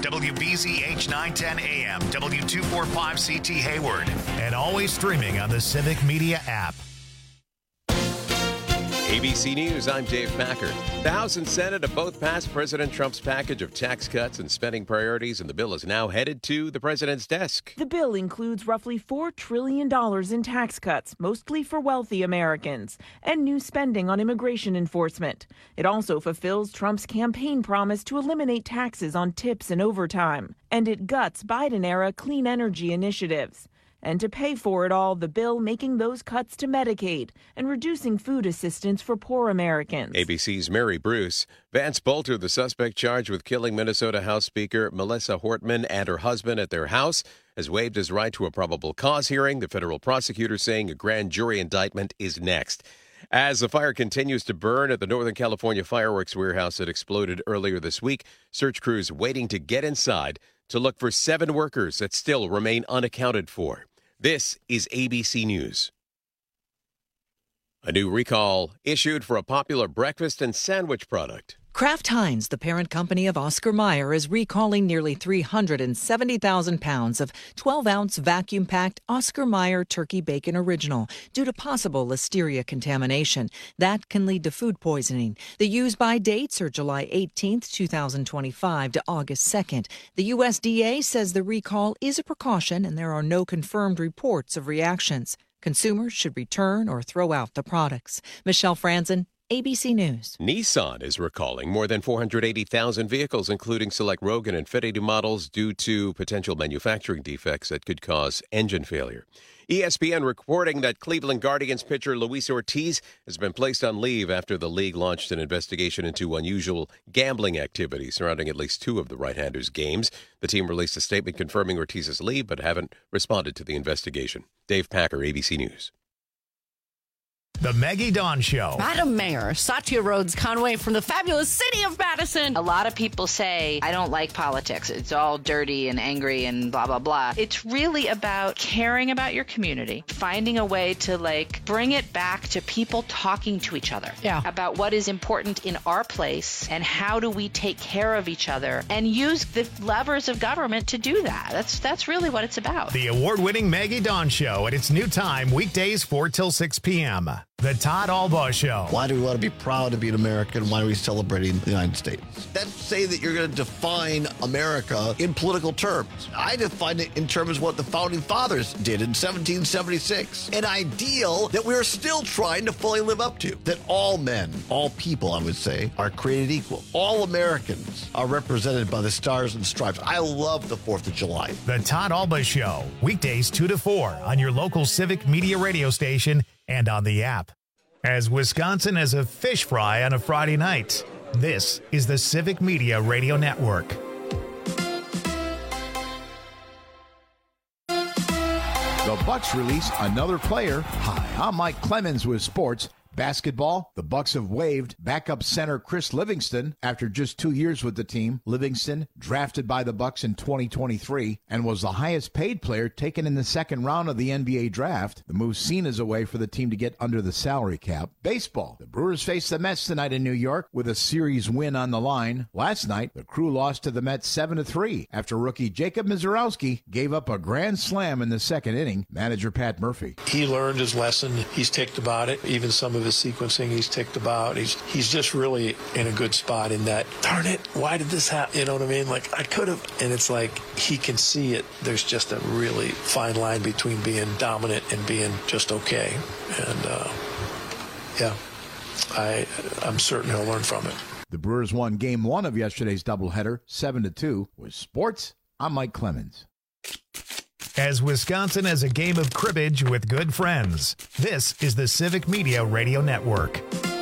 WBZH 910 AM, W245CT Hayward, and always streaming on the Civic Media app. ABC News, I'm Dave Packer. The House and Senate have both passed President Trump's package of tax cuts and spending priorities, and the bill is now headed to the president's desk. The bill includes roughly $4 trillion in tax cuts, mostly for wealthy Americans, and new spending on immigration enforcement. It also fulfills Trump's campaign promise to eliminate taxes on tips and overtime, and it guts Biden-era clean energy initiatives. And to pay for it all, the bill making those cuts to Medicaid and reducing food assistance for poor Americans. ABC's Mary Bruce. Vance Bolter, the suspect charged with killing Minnesota House Speaker Melissa Hortman and her husband at their house, has waived his right to a probable cause hearing. The federal prosecutor saying a grand jury indictment is next. As the fire continues to burn at the Northern California fireworks warehouse that exploded earlier this week, search crews waiting to get inside to look for 7 workers that still remain unaccounted for. This is ABC News. A new recall issued for a popular breakfast and sandwich product. Kraft Heinz, the parent company of Oscar Mayer, is recalling nearly 370,000 pounds of 12-ounce vacuum-packed Oscar Mayer Turkey Bacon Original due to possible listeria contamination. That can lead to food poisoning. The use-by dates are July 18, 2025 to August 2nd. The USDA says the recall is a precaution and there are no confirmed reports of reactions. Consumers should return or throw out the products. Michelle Franzen, ABC News. Nissan is recalling more than 480,000 vehicles, including select Rogue and Infiniti models, due to potential manufacturing defects that could cause engine failure. ESPN reporting that Cleveland Guardians pitcher Luis Ortiz has been placed on leave after the league launched an investigation into unusual gambling activity surrounding at least 2 of the right-hander's games. The team released a statement confirming Ortiz's leave, but haven't responded to the investigation. Dave Packer, ABC News. The Maggie Dawn Show. Madam Mayor, Satya Rhodes Conway from the fabulous city of Madison. A lot of people say, I don't like politics. It's all dirty and angry and blah, blah, blah. It's really about caring about your community, finding a way to, bring it back to people talking to each other about what is important in our place and how do we take care of each other and use the levers of government to do that. That's really what it's about. The award-winning Maggie Dawn Show at its new time, weekdays 4 till 6 p.m. The Todd Albaugh Show. Why do we want to be proud to be an American? Why are we celebrating the United States? That's say that you're going to define America in political terms. I define it in terms of what the Founding Fathers did in 1776. An ideal that we're still trying to fully live up to. That all men, all people, I would say, are created equal. All Americans are represented by the Stars and Stripes. I love the 4th of July. The Todd Albaugh Show. Weekdays 2 to 4 on your local Civic Media radio station and on the app. As Wisconsin has a fish fry on a Friday night, this is the Civic Media Radio Network. The Bucks release another player. Hi, I'm Mike Clemens with sports. Basketball, the Bucks have waived backup center Chris Livingston after just 2 years with the team. Livingston, drafted by the Bucks in 2023 and was the highest paid player taken in the second round of the NBA draft. The move seen as a way for the team to get under the salary cap. Baseball, the Brewers face the Mets tonight in New York with a series win on the line. Last night, the Crew lost to the Mets 7-3 after rookie Jacob Misiorowski gave up a grand slam in the second inning. Manager Pat Murphy. He learned his lesson. He's ticked about it. Even some of his sequencing he's ticked about. He's just really in a good spot in that, darn it, why did this happen? You know what I mean? I could have. And it's like he can see it. There's just a really fine line between being dominant and being just okay. And, I'm certain he'll learn from it. The Brewers won Game 1 of yesterday's doubleheader, 7-2. With sports, I'm Mike Clemens. As Wisconsin has a game of cribbage with good friends, this is the Civic Media Radio Network.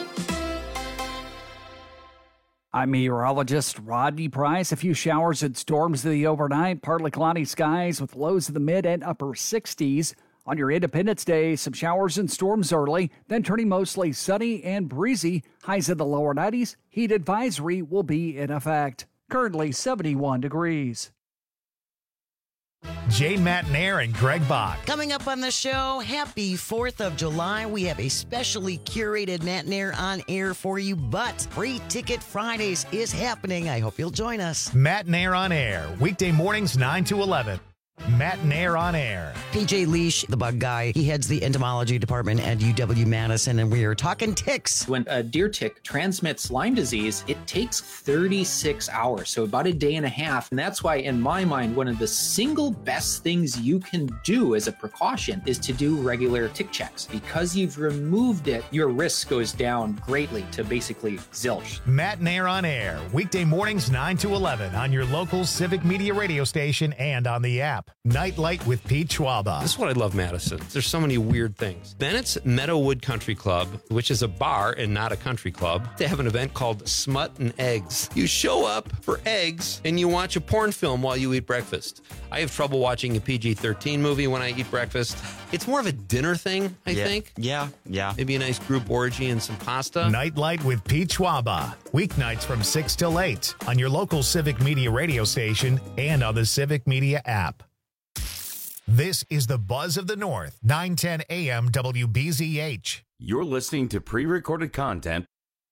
I'm meteorologist Rodney Price. A few showers and storms the overnight. Partly cloudy skies with lows in the mid and upper 60s. On your Independence Day, some showers and storms early, then turning mostly sunny and breezy. Highs in the lower 90s. Heat advisory will be in effect. Currently 71 degrees. Jane Matnair and Greg Bach. Coming up on the show, happy 4th of July. We have a specially curated Matnair on air for you, but Free Ticket Fridays is happening. I hope you'll join us. Matnair on air, weekday mornings 9 to 11. Matnair on air. PJ Leash, the bug guy, he heads the entomology department at UW-Madison, and we are talking ticks. When a deer tick transmits Lyme disease, it takes 36 hours, so about a day and a half. And that's why, in my mind, one of the single best things you can do as a precaution is to do regular tick checks. Because you've removed it, your risk goes down greatly to basically zilch. Matnair on air, weekday mornings 9 to 11 on your local Civic Media radio station and on the app. Nightlight with Pete Schwaba. This is what I love Madison. There's so many weird things. Bennett's Meadowood Country Club, which is a bar and not a country club. They have an event called Smut and Eggs. You show up for eggs and you watch a porn film while you eat breakfast. I have trouble watching a PG-13 movie when I eat breakfast. It's more of a dinner thing, I think. Yeah. Maybe a nice group orgy and some pasta. Nightlight with Pete Schwaba. Weeknights from 6 till 8 on your local Civic Media radio station and on the Civic Media app. This is the Buzz of the North, 910 AM WBZH. You're listening to pre-recorded content.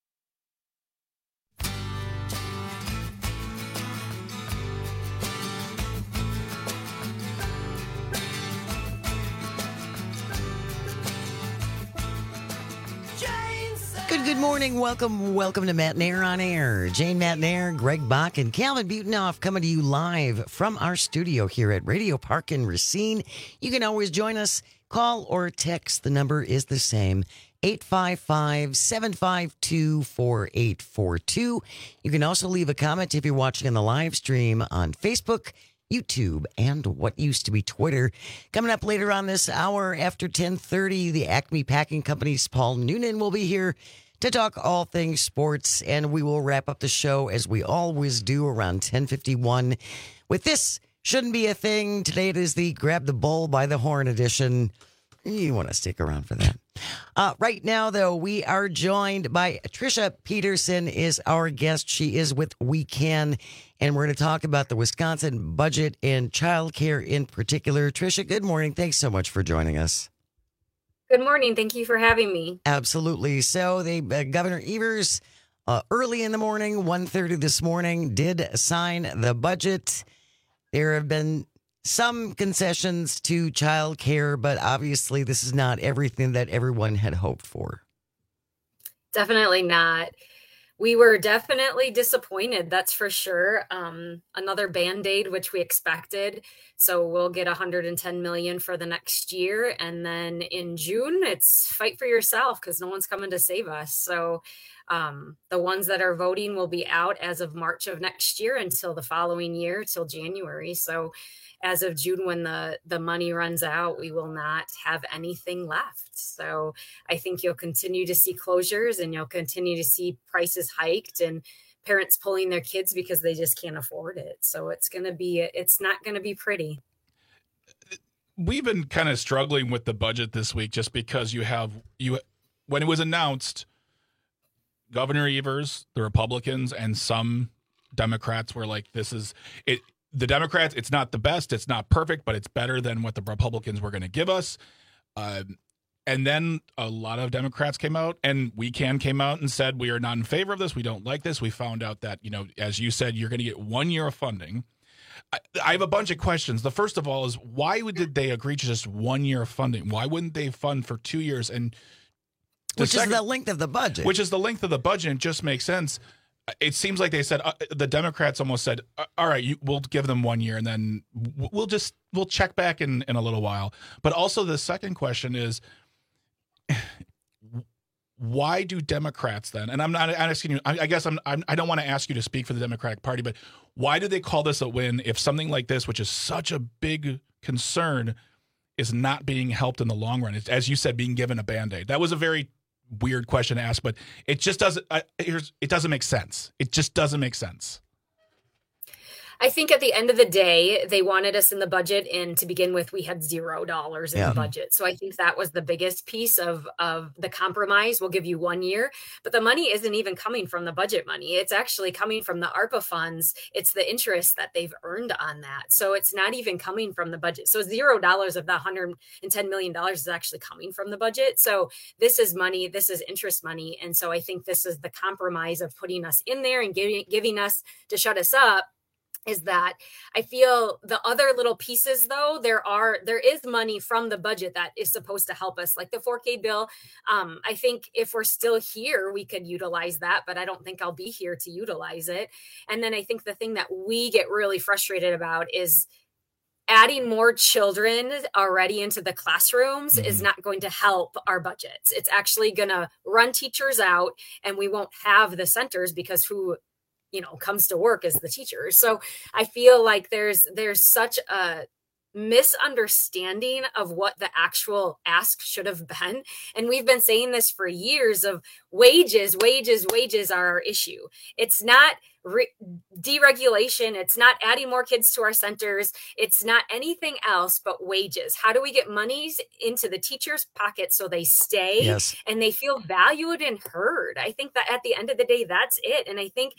Good morning. Welcome to Matnair on Air. Jane Matnair, Greg Bach, and Calvin Butenoff coming to you live from our studio here at Radio Park in Racine. You can always join us. Call or text. The number is the same, 855-752-4842. You can also leave a comment if you're watching on the live stream on Facebook, YouTube, and what used to be Twitter. Coming up later on this hour after 10:30, the Acme Packing Company's Paul Noonan will be here to talk all things sports, and we will wrap up the show as we always do around 10:51 with This Shouldn't Be a Thing. Today it is the Grab the Bull by the Horn edition. You want to stick around for that. Right now, though, we are joined by Tricia Peterson is our guest. She is with We Can, and we're going to talk about the Wisconsin budget and childcare in particular. Tricia, good morning. Thanks so much for joining us. Good morning. Thank you for having me. Absolutely. So Governor Evers, early in the morning, 1:30 this morning, did sign the budget. There have been some concessions to child care, but obviously this is not everything that everyone had hoped for. Definitely not. We were definitely disappointed, that's for sure. Another Band-Aid, which we expected. So we'll get $110 million for the next year. And then in June, it's fight for yourself because no one's coming to save us. So the ones that are voting will be out as of March of next year until the following year, till January. So as of June, when the money runs out, we will not have anything left. So I think you'll continue to see closures and you'll continue to see prices hiked and parents pulling their kids because they just can't afford it. So it's not going to be pretty. We've been kind of struggling with the budget this week just because when it was announced, Governor Evers, the Republicans, and some Democrats were like, this is it. The Democrats, it's not the best, it's not perfect, but it's better than what the Republicans were going to give us. And then a lot of Democrats came out, and We Can came out and said, we are not in favor of this. We don't like this. We found out that, as you said, you're going to get 1 year of funding. I have a bunch of questions. The first of all is, why did they agree to just 1 year of funding? Why wouldn't they fund for 2 years? And Which is the length of the budget. Which is the length of the budget. It just makes sense. It seems like they said, the Democrats almost said, all right, we'll give them 1 year and then we'll check back in a little while. But also the second question is, why do Democrats then, and I'm not asking you, I guess I don't want to ask you to speak for the Democratic Party, but why do they call this a win if something like this, which is such a big concern, is not being helped in the long run? It's, as you said, being given a Band-Aid. That was a very weird question to ask, but it just doesn't. It doesn't make sense. It just doesn't make sense. I think at the end of the day, they wanted us in the budget, and to begin with, we had $0 in the budget. So I think that was the biggest piece of the compromise. We'll give you 1 year, but the money isn't even coming from the budget money. It's actually coming from the ARPA funds. It's the interest that they've earned on that. So it's not even coming from the budget. So $0 of the $110 million is actually coming from the budget. So this is money, this is interest money. And so I think this is the compromise of putting us in there and giving us to shut us up. Is that I feel the other little pieces, though, there is money from the budget that is supposed to help us, like the 4K bill. I think if we're still here, we could utilize that, but I don't think I'll be here to utilize it. And then I think the thing that we get really frustrated about is adding more children already into the classrooms is not going to help our budgets. It's actually going to run teachers out, and we won't have the centers because who comes to work as the teachers. So I feel like there's such a misunderstanding of what the actual ask should have been. And we've been saying this for years of wages are our issue. It's not deregulation. It's not adding more kids to our centers. It's not anything else but wages. How do we get monies into the teachers' pockets so they stay and they feel valued and heard? I think that at the end of the day, that's it. And I think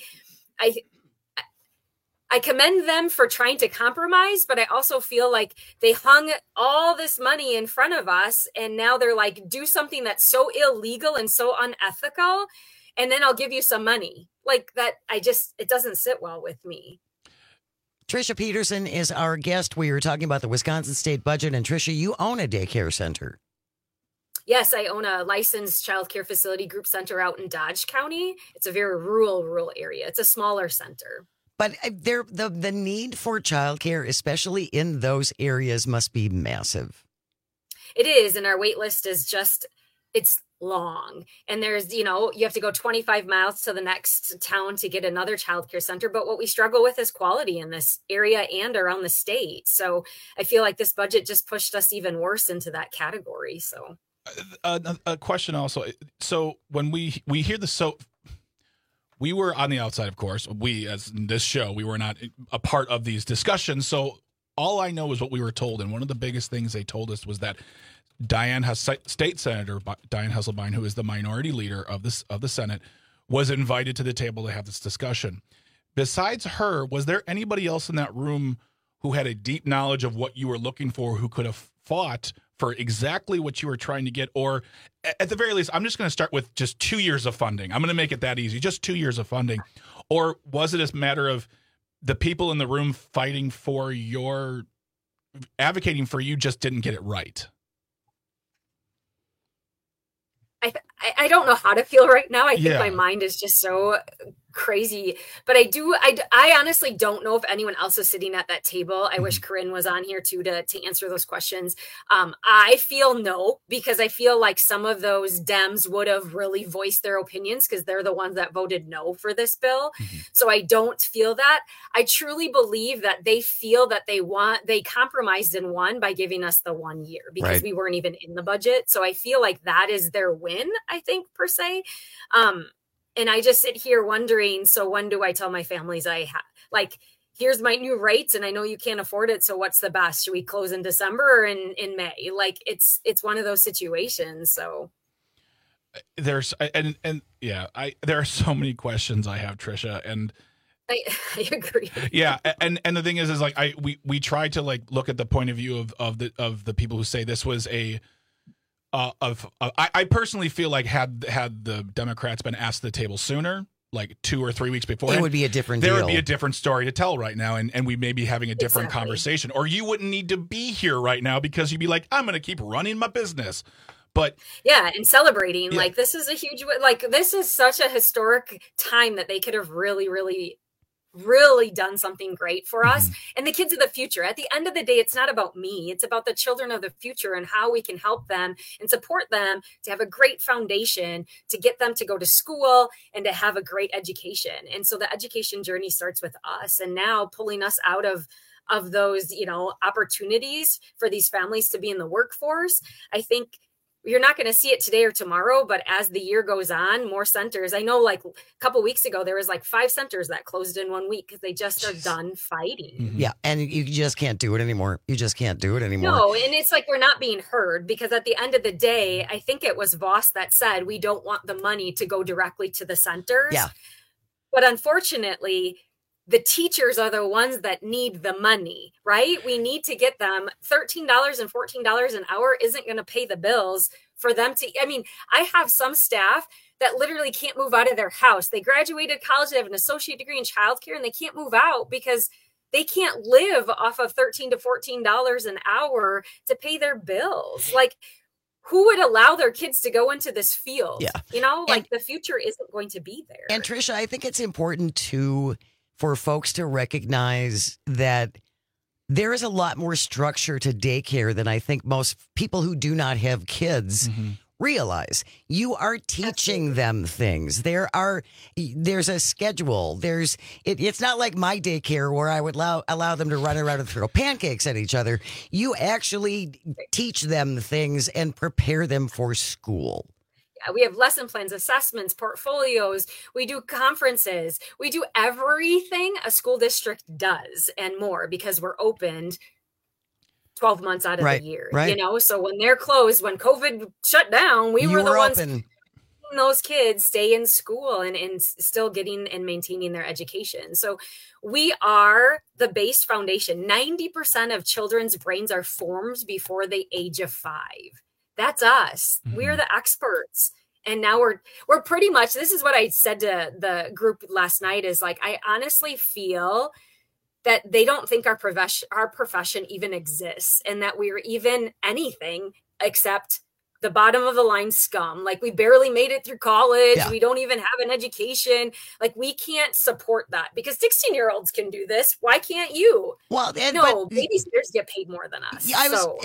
I commend them for trying to compromise, but I also feel like they hung all this money in front of us, and now they're like, do something that's so illegal and so unethical, and then I'll give you some money. Like that, it doesn't sit well with me. Tricia Peterson is our guest. We were talking about the Wisconsin state budget, and Tricia, you own a daycare center. Yes, I own a licensed child care facility group center out in Dodge County. It's a very rural area. It's a smaller center. But the need for childcare, especially in those areas, must be massive. It is, and our wait list is it's long. And there's, you have to go 25 miles to the next town to get another childcare center. But what we struggle with is quality in this area and around the state. So I feel like this budget just pushed us even worse into that category. So. A question also. So when we hear we were on the outside, of course. We, as in this show, we were not a part of these discussions. So all I know is what we were told. And one of the biggest things they told us was that State Senator Dianne Hasselbein, who is the minority leader of the Senate, was invited to the table to have this discussion. Besides her, was there anybody else in that room who had a deep knowledge of what you were looking for, who could have fought for exactly what you were trying to get? Or at the very least, I'm just going to start with just 2 years of funding. I'm going to make it that easy, just 2 years of funding. Or was it a matter of the people in the room advocating for you just didn't get it right? I don't know how to feel right now. I think my mind is just so crazy, but I honestly don't know if anyone else is sitting at that table. I wish Corinne was on here too to answer those questions. I feel no, because I feel like some of those Dems would have really voiced their opinions because they're the ones that voted no for this bill. So I don't feel that. I truly believe that they feel that they compromised and won by giving us the 1 year because we weren't even in the budget. So I feel like that is their win, I think, per se. And I just sit here wondering, so when do I tell my families here's my new rates and I know you can't afford it. So what's the best? Should we close in December or in May? Like it's one of those situations. So there are so many questions I have, Tricia, and I agree. Yeah. And the thing is like, we tried to look at the point of view of the people who say this was I personally feel like had the Democrats been asked to the table sooner, like 2 or 3 weeks before, it would be a different deal. There would be a different story to tell right now, and we may be having a different conversation. Or you wouldn't need to be here right now because you'd be like, I'm going to keep running my business. But and celebrating, this is a huge, this is such a historic time that they could have really, really really done something great for us and the kids of the future. At the end of the day, it's not about me. It's about the children of the future and how we can help them and support them to have a great foundation, to get them to go to school and to have a great education. And so the education journey starts with us, and now pulling us out of those, opportunities for these families to be in the workforce. I think you're not going to see it today or tomorrow, but as the year goes on, more centers. I know like a couple weeks ago, there was like 5 centers that closed in 1 week because they just are done fighting. Mm-hmm. Yeah. And you just can't do it anymore. You just can't do it anymore. No. And it's like, we're not being heard, because at the end of the day, I think it was Voss that said, we don't want the money to go directly to the centers. Yeah. But unfortunately, the teachers are the ones that need the money, right? We need to get them. $13 and $14 an hour isn't going to pay the bills for them to, I mean, I have some staff that literally can't move out of their house. They graduated college, they have an associate degree in childcare, and they can't move out because they can't live off of $13 to $14 an hour to pay their bills. Like, who would allow their kids to go into this field? Yeah. You know, like the future isn't going to be there. And Tricia, I think it's important for folks to recognize that there is a lot more structure to daycare than I think most people who do not have kids realize. You are teaching them things. There's a schedule. It's not like my daycare where I would allow them to run around and throw pancakes at each other. You actually teach them things and prepare them for school. We have lesson plans, assessments, portfolios. We do conferences. We do everything a school district does and more, because we're opened 12 months out of the year. Right. You know, so when they're closed, when COVID shut down, we were the ones making those kids stay in school and still getting and maintaining their education. So we are the base foundation. 90% of children's brains are formed before the age of 5. That's us. We're the experts. And now we're pretty much, this is what I said to the group last night, is like, I honestly feel that they don't think our profession even exists, and that we're even anything except the bottom of the line scum. Like, we barely made it through college. Yeah. We don't even have an education. Like, we can't support that, because 16-year-olds can do this. Why can't you? Well, babysitters get paid more than us.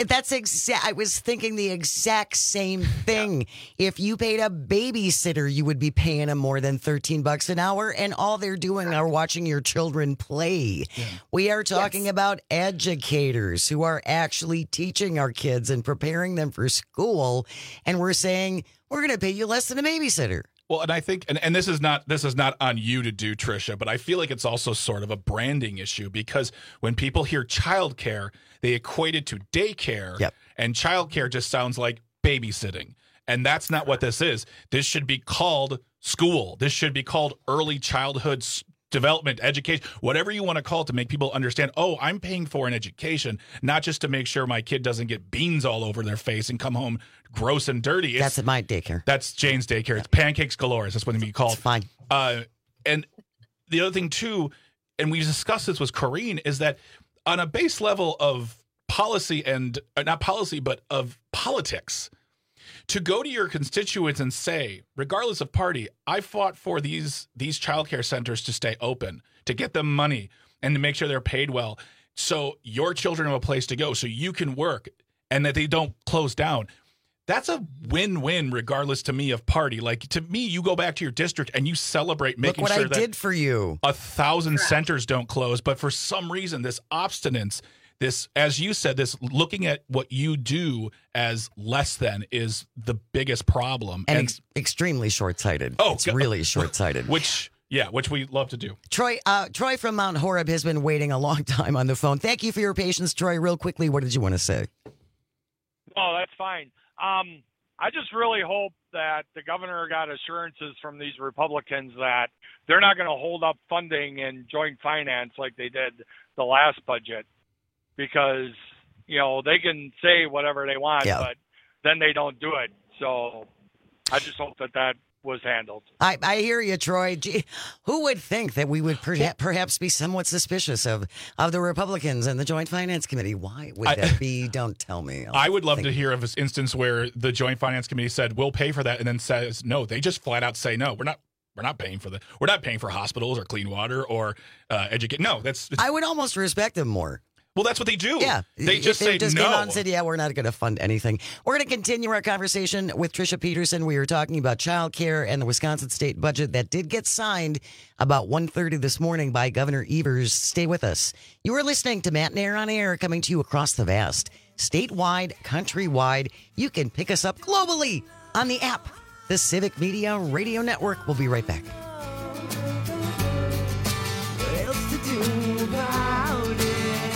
I was thinking the exact same thing. Yeah. If you paid a babysitter, you would be paying them more than $13 an hour, and all they're doing are watching your children play. Yeah. We are talking about educators who are actually teaching our kids and preparing them for school. And we're saying, we're going to pay you less than a babysitter. Well, and I think, and this is not on you to do, Tricia, but I feel like it's also sort of a branding issue, because when people hear childcare, they equate it to daycare, and childcare just sounds like babysitting. And that's not what this is. This should be called school. This should be called early childhood development, education, whatever you want to call it, to make people understand, oh, I'm paying for an education, not just to make sure my kid doesn't get beans all over their face and come home gross and dirty. That's at my daycare. That's Jane's daycare. Yeah. It's pancakes galore. That's what we call it. It's fine. And the other thing, too, and we discussed this with Corrine, is that on a base level of policy and not policy, but of politics, to go to your constituents and say, regardless of party, I fought for these childcare centers to stay open, to get them money, and to make sure they're paid well, so your children have a place to go, so you can work, and that they don't close down. That's a win-win, regardless to me of party. Like, to me, you go back to your district and you celebrate making sure that I did for you. 1,000 centers don't close. But for some reason, this obstinance, this, as you said, this looking at what you do as less than is the biggest problem. And extremely short-sighted. Oh, it's really short-sighted. Which we love to do. Troy from Mount Horeb has been waiting a long time on the phone. Thank you for your patience, Troy. Real quickly, what did you want to say? Oh, that's fine. I just really hope that the governor got assurances from these Republicans that they're not going to hold up funding in joint finance like they did the last budget, because, you know, they can say whatever they want, but then they don't do it. So I just hope that was handled. I hear you, Troy. Gee, who would think that we would perhaps be somewhat suspicious of the Republicans and the Joint Finance Committee? Why would that be? Don't tell me. I would love to hear of this instance where the Joint Finance Committee said, we'll pay for that, and then says no. They just flat out say, no, we're not paying for that. We're not paying for hospitals or clean water or educate. No, I would almost respect them more. Well, that's what they do. Yeah. They just say came no. out and said, yeah, we're not going to fund anything. We're going to continue our conversation with Tricia Peterson. We were talking about childcare and the Wisconsin state budget that did get signed about 1:30 this morning by Governor Evers. Stay with us. You are listening to Matt Nair on Air, coming to you across the vast, statewide, countrywide. You can pick us up globally on the app, the Civic Media Radio Network. We'll be right back. What else to do about it?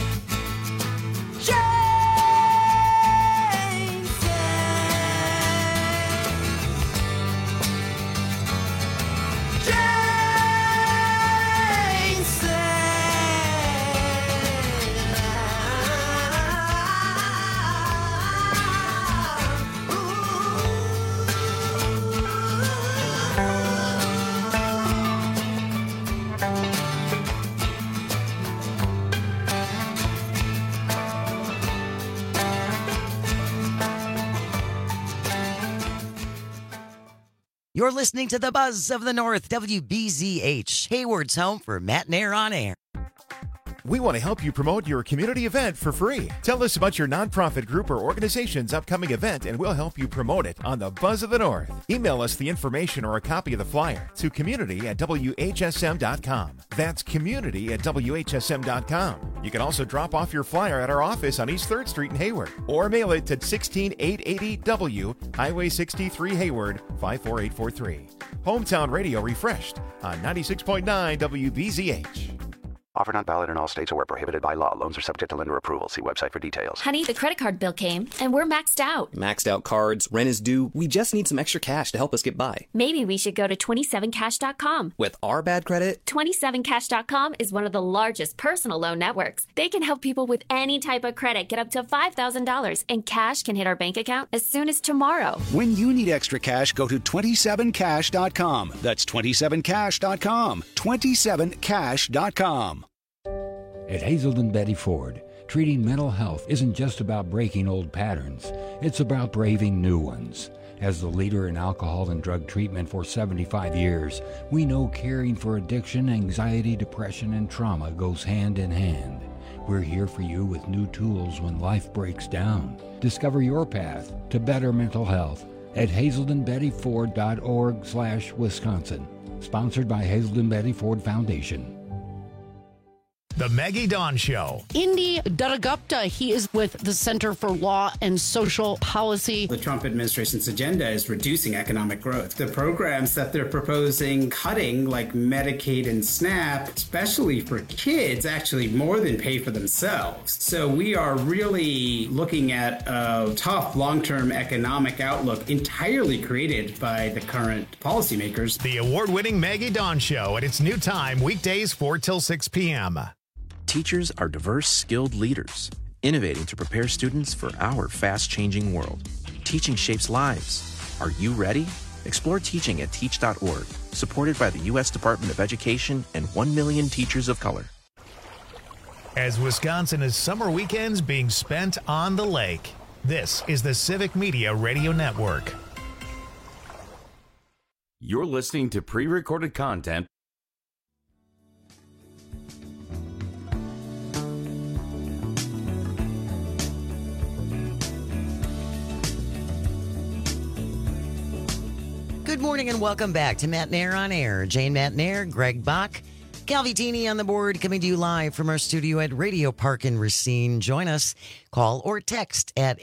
You're listening to the Buzz of the North, WBZH, Hayward's home for Matt Nair on Air. We want to help you promote your community event for free. Tell us about your nonprofit group or organization's upcoming event, and we'll help you promote it on the Buzz of the North. Email us the information or a copy of the flyer to community@WHSM.com. That's community@WHSM.com. You can also drop off your flyer at our office on East 3rd Street in Hayward, or mail it to 16880 W, Highway 63 Hayward, 54843. Hometown Radio refreshed on 96.9 WBZH. Offer not valid in all states or where prohibited by law. Loans are subject to lender approval. See website for details. Honey, the credit card bill came, and we're maxed out. Maxed out cards, rent is due. We just need some extra cash to help us get by. Maybe we should go to 27cash.com. With our bad credit? 27cash.com is one of the largest personal loan networks. They can help people with any type of credit get up to $5,000, and cash can hit our bank account as soon as tomorrow. When you need extra cash, go to 27cash.com. That's 27cash.com. 27cash.com. At Hazelden Betty Ford, treating mental health isn't just about breaking old patterns. It's about braving new ones. As the leader in alcohol and drug treatment for 75 years, we know caring for addiction, anxiety, depression, and trauma goes hand in hand. We're here for you with new tools when life breaks down. Discover your path to better mental health at hazeldenbettyford.org/Wisconsin. Sponsored by Hazelden Betty Ford Foundation. The Maggie Dawn Show. Indy Dattagupta, he is with the Center for Law and Social Policy. The Trump administration's agenda is reducing economic growth. The programs that they're proposing cutting, like Medicaid and SNAP, especially for kids, actually more than pay for themselves. So we are really looking at a tough long-term economic outlook entirely created by the current policymakers. The award-winning Maggie Dawn Show at its new time, weekdays 4 till 6 p.m. Teachers are diverse, skilled leaders, innovating to prepare students for our fast-changing world. Teaching shapes lives. Are you ready? Explore teaching at teach.org, supported by the U.S. Department of Education and 1 million teachers of color. As Wisconsin is summer weekends being spent on the lake, this is the Civic Media Radio Network. You're listening to pre-recorded content. Good morning and welcome back to Matt Nair on Air. Jane Matt Nair, Greg Bach, Calvitini on the board, coming to you live from our studio at Radio Park in Racine. Join us, call or text at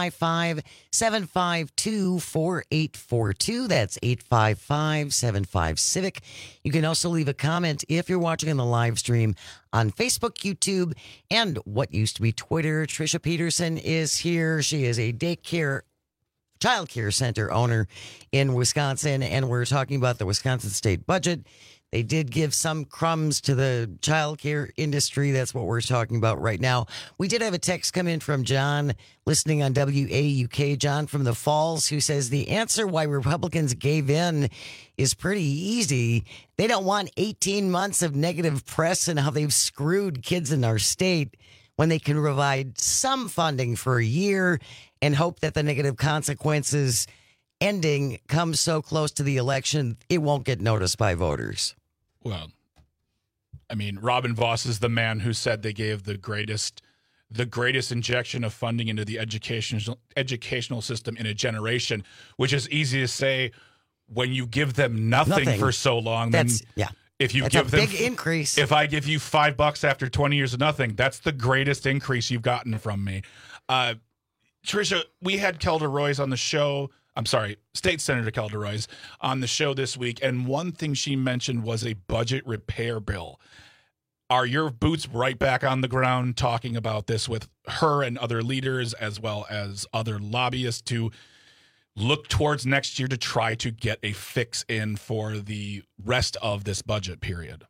855-752-4842. That's 855-75-CIVIC. You can also leave a comment if you're watching on the live stream on Facebook, YouTube, and what used to be Twitter. Tricia Peterson is here. She is a child care center owner in Wisconsin, and we're talking about the Wisconsin state budget. They did give some crumbs to the child care industry. That's what we're talking about right now. We did have a text come in from John, listening on WAUK, John from the Falls, who says the answer why Republicans gave in is pretty easy. They don't want 18 months of negative press and how they've screwed kids in our state when they can provide some funding for a year and hope that the negative consequences ending comes so close to the election, it won't get noticed by voters. Well, I mean, Robin Voss is the man who said they gave the greatest the greatest injection of funding into the educational system in a generation, which is easy to say when you give them nothing. For so long. That's, If you that's give a them big increase. If I give you $5 after 20 years of nothing, that's the greatest increase you've gotten from me. Tricia, we had Kelda Roys on the show. I'm sorry, State Senator Kelda Roys on the show this week, and one thing she mentioned was a budget repair bill. Are your boots right back on the ground talking about this with her and other leaders as well as other lobbyists to look towards next year to try to get a fix in for the rest of this budget period?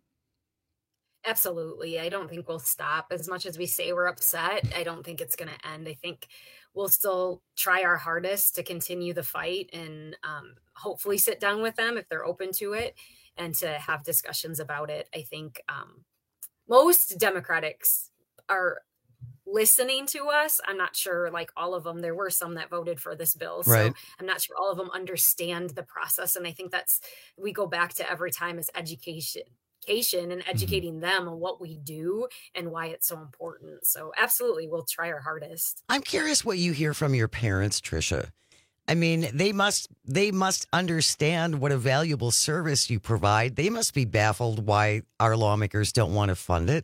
Absolutely. I don't think we'll stop. As much as we say we're upset, I don't think it's going to end. I think we'll still try our hardest to continue the fight and hopefully sit down with them if they're open to it and to have discussions about it. I think most Democrats are listening to us. I'm not sure, like all of them. There were some that voted for this bill. So Right. I'm not sure all of them understand the process. And I think we go back to every time is education and educating them on what we do and why it's so important. So absolutely, we'll try our hardest. I'm curious what you hear from your parents, Tricia. I mean, they must understand what a valuable service you provide. They must be baffled why our lawmakers don't want to fund it.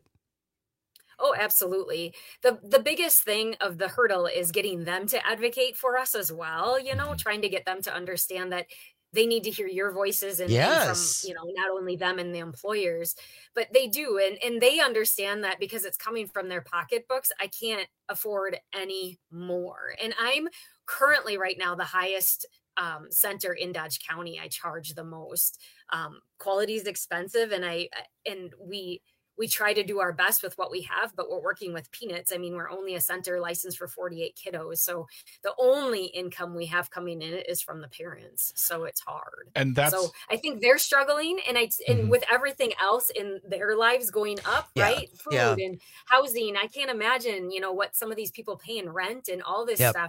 Oh, absolutely. The biggest thing of the hurdle is getting them to advocate for us as well, trying to get them to understand that they need to hear your voices and Yes. from, not only them and the employers, but they do. And they understand that because it's coming from their pocketbooks, I can't afford any more. And I'm currently right now the highest center in Dodge County. I charge the most. Quality is expensive, and we try to do our best with what we have, but we're working with peanuts. I mean, we're only a center licensed for 48 kiddos. So the only income we have coming in is from the parents. So it's hard. And so I think they're struggling. And with everything else in their lives going up, right? Food and housing. I can't imagine, what some of these people pay in rent and all this stuff.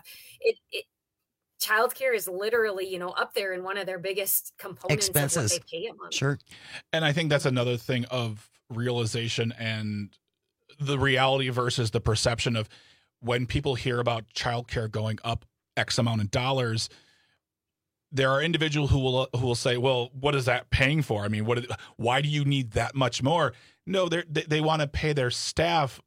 Childcare is literally, up there in one of their biggest components Expenses. of what they pay a month. Sure. And I think that's another thing of realization and the reality versus the perception of when people hear about childcare going up X amount of dollars. There are individuals who will say, well, what is that paying for? I mean, why do you need that much more? No, they want to pay their staff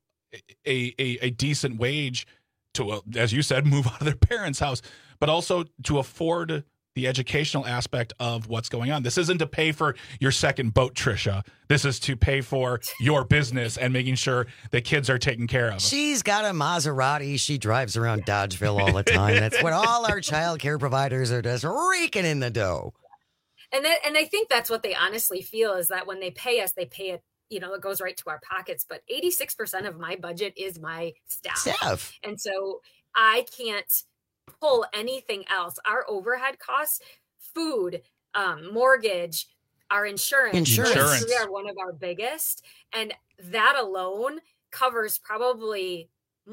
a decent wage to, as you said, move out of their parents' house, but also to afford the educational aspect of what's going on. This isn't to pay for your second boat, Tricia. This is to pay for your business and making sure the kids are taken care of. She's got a Maserati. She drives around Dodgeville all the time. That's what all our child care providers are just raking in the dough. And I think that's what they honestly feel is that when they pay us, they pay it, it goes right to our pockets. But 86% of my budget is my staff. And so I can't pull anything else. Our overhead costs, food, mortgage, our insurance. Those are one of our biggest. And that alone covers probably,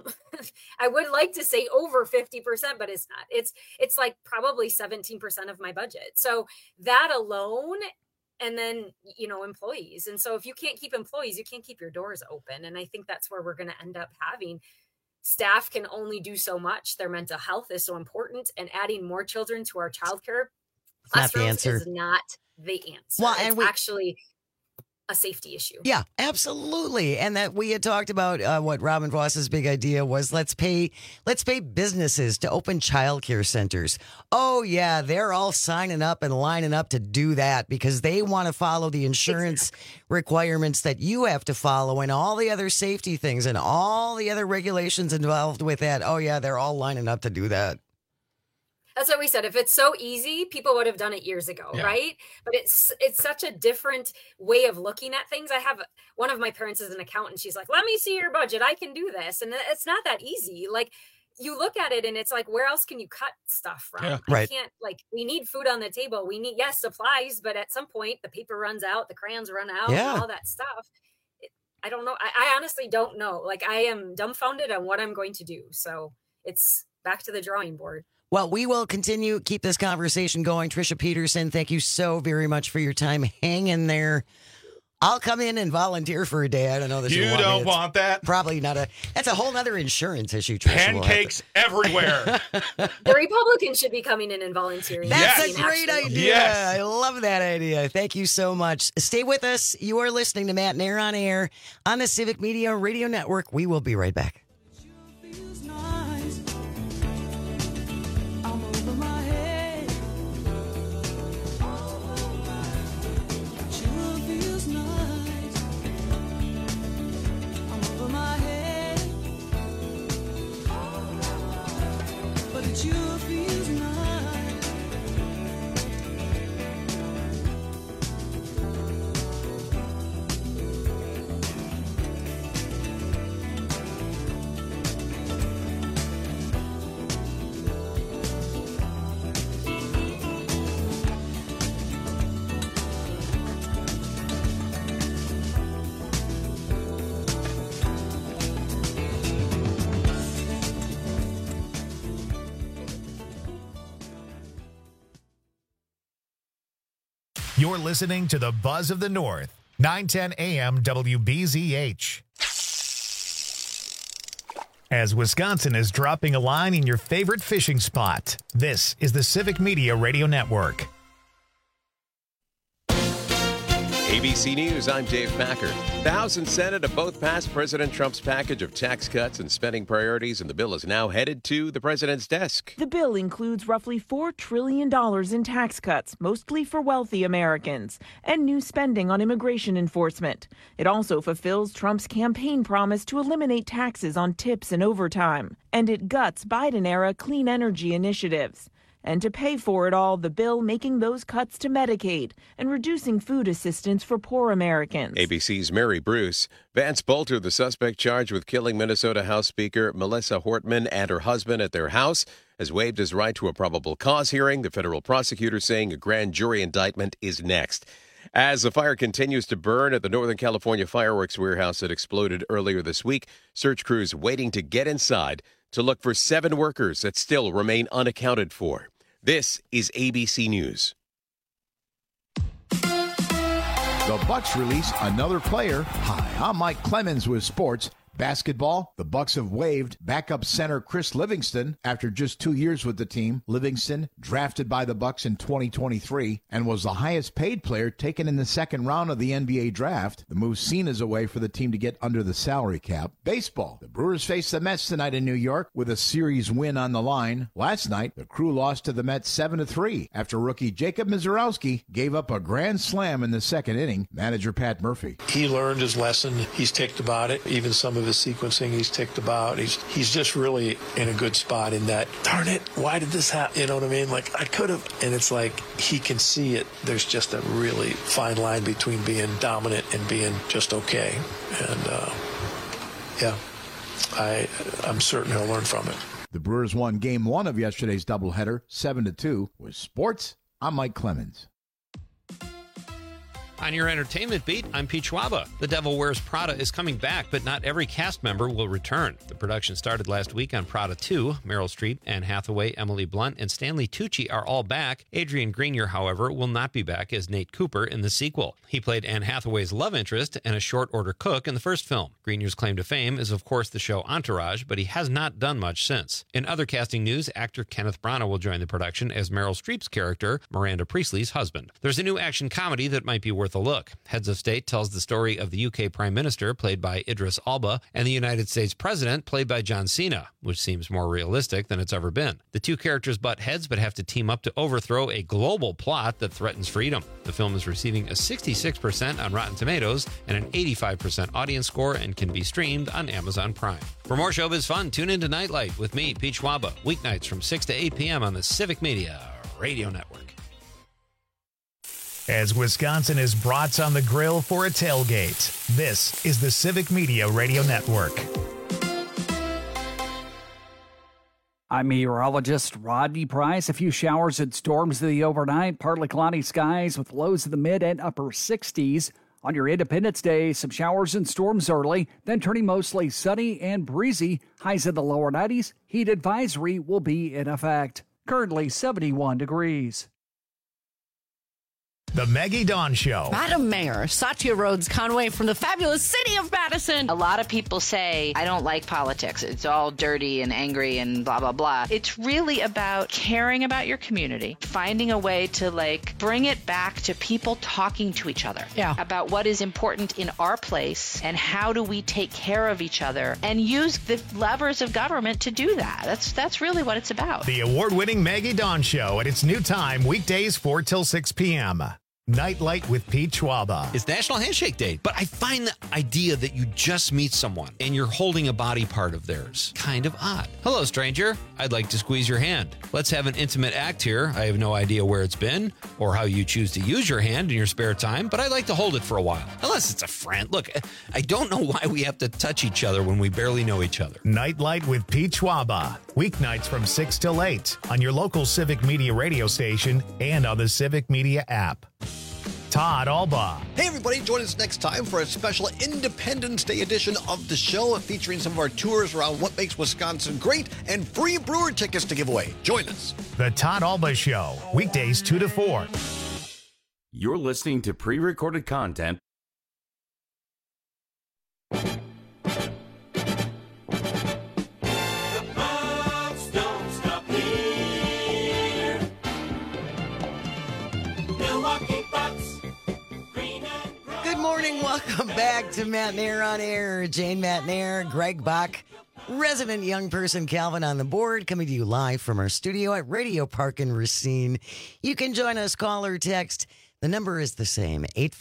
I would like to say over 50%, but it's not. It's like probably 17% of my budget. So that alone, and then, employees. And so if you can't keep employees, you can't keep your doors open. And I think that's where we're going to end up having. Staff can only do so much. Their mental health is so important, and adding more children to our childcare classrooms is not the answer. Well, it's actually a safety issue. Yeah, absolutely. And that we had talked about what Robin Voss's big idea was let's pay businesses to open childcare centers. Oh yeah, they're all signing up and lining up to do that because they want to follow the insurance requirements that you have to follow and all the other safety things and all the other regulations involved with that. Oh yeah, they're all lining up to do that. That's what we said. If it's so easy, people would have done it years ago, right? But it's such a different way of looking at things. I have one of my parents is an accountant. She's like, let me see your budget. I can do this. And it's not that easy. Like you look at it and it's like, where else can you cut stuff from? Yeah, I can't, we need food on the table. We need, supplies, but at some point the paper runs out, the crayons run out, and all that stuff. I don't know. I honestly don't know. Like I am dumbfounded on what I'm going to do. So it's back to the drawing board. Well, we will keep this conversation going. Tricia Peterson, thank you so very much for your time. Hang in there. I'll come in and volunteer for a day. I don't know that You don't want that? Probably not that's a whole other insurance issue. Tricia. Pancakes everywhere. The Republicans should be coming in and volunteering. That's a great idea. Yes. I love that idea. Thank you so much. Stay with us. You are listening to Matt and Air on Air on the Civic Media Radio Network. We will be right back. You're listening to the Buzz of the North, 910 AM WBZH. As Wisconsin is dropping a line in your favorite fishing spot, this is the Civic Media Radio Network. ABC News, I'm Dave Packer. The House and Senate have both passed President Trump's package of tax cuts and spending priorities, and the bill is now headed to the president's desk. The bill includes roughly $4 trillion in tax cuts, mostly for wealthy Americans, and new spending on immigration enforcement. It also fulfills Trump's campaign promise to eliminate taxes on tips and overtime, and it guts Biden-era clean energy initiatives. And to pay for it all, the bill making those cuts to Medicaid and reducing food assistance for poor Americans. ABC's Mary Bruce. Vance Bolter, the suspect charged with killing Minnesota House Speaker Melissa Hortman and her husband at their house, has waived his right to a probable cause hearing. The federal prosecutor saying a grand jury indictment is next. As the fire continues to burn at the Northern California fireworks warehouse that exploded earlier this week, search crews waiting to get inside to look for 7 workers that still remain unaccounted for. This is ABC News. The Bucks release another player. Hi, I'm Mike Clemens with sports. Basketball, the Bucks have waived backup center Chris Livingston after just 2 years with the team. Livingston, drafted by the Bucks in 2023, and was the highest paid player taken in the second round of the NBA draft. The move seen as a way for the team to get under the salary cap. Baseball, the Brewers face the Mets tonight in New York with a series win on the line. Last night, the Crew lost to the Mets 7-3 after rookie Jacob Misiorowski gave up a grand slam in the second inning. Manager Pat Murphy. He learned his lesson. He's ticked about it. Even some of his sequencing he's ticked about. He's just really in a good spot in that, darn it, why did this happen? You know what I mean? Like, I could have. And it's like he can see it. There's just a really fine line between being dominant and being just okay. And, yeah, I'm certain he'll learn from it. The Brewers won Game 1 of yesterday's doubleheader, 7-2. With sports, I'm Mike Clemens. On your entertainment beat, I'm Pete Schwaba. The Devil Wears Prada is coming back, but not every cast member will return. The production started last week on Prada 2. Meryl Streep, Anne Hathaway, Emily Blunt, and Stanley Tucci are all back. Adrian Grenier, however, will not be back as Nate Cooper in the sequel. He played Anne Hathaway's love interest and a short-order cook in the first film. Grenier's claim to fame is, of course, the show Entourage, but he has not done much since. In other casting news, actor Kenneth Branagh will join the production as Meryl Streep's character, Miranda Priestley's husband. There's a new action comedy that might be worth a look. Heads of State tells the story of the UK Prime Minister, played by Idris Elba, and the United States President, played by John Cena, which seems more realistic than it's ever been. The two characters butt heads but have to team up to overthrow a global plot that threatens freedom. The film is receiving a 66% on Rotten Tomatoes and an 85% audience score and can be streamed on Amazon Prime. For more showbiz fun, tune into Nightlight with me, Pete Schwaba, weeknights from 6 to 8 p.m. on the Civic Media Radio Network. As Wisconsin is brats on the grill for a tailgate, this is the Civic Media Radio Network. I'm meteorologist Rodney Price. A few showers and storms in the overnight, partly cloudy skies with lows in the mid and upper 60s. On your Independence Day, some showers and storms early, then turning mostly sunny and breezy. Highs in the lower 90s. Heat advisory will be in effect. Currently 71 degrees. The Maggie Dawn Show. Madam Mayor Satya Rhodes Conway from the fabulous city of Madison. A lot of people say, I don't like politics. It's all dirty and angry and blah, blah, blah. It's really about caring about your community, finding a way to bring it back to people talking to each other about what is important in our place and how do we take care of each other and use the levers of government to do that. That's really what it's about. The award-winning Maggie Dawn Show at its new time, weekdays 4 till 6 p.m. Nightlight with Pete Schwaba. It's National Handshake Day, but I find the idea that you just meet someone and you're holding a body part of theirs kind of odd. Hello, stranger. I'd like to squeeze your hand. Let's have an intimate act here. I have no idea where it's been or how you choose to use your hand in your spare time, but I'd like to hold it for a while. Unless it's a friend. Look, I don't know why we have to touch each other when we barely know each other. Nightlight with Pete Schwaba. Weeknights from 6 till 8 on your local Civic Media radio station and on the Civic Media app. Todd Alba. Hey, everybody. Join us next time for a special Independence Day edition of the show featuring some of our tours around what makes Wisconsin great and free brewer tickets to give away. Join us. The Todd Alba Show, weekdays 2 to 4. You're listening to pre-recorded content. Welcome back to Matt Nair on Air. Jane Matt Nair, Greg Bach, resident young person Calvin on the board, coming to you live from our studio at Radio Park in Racine. You can join us, call or text. The number is the same,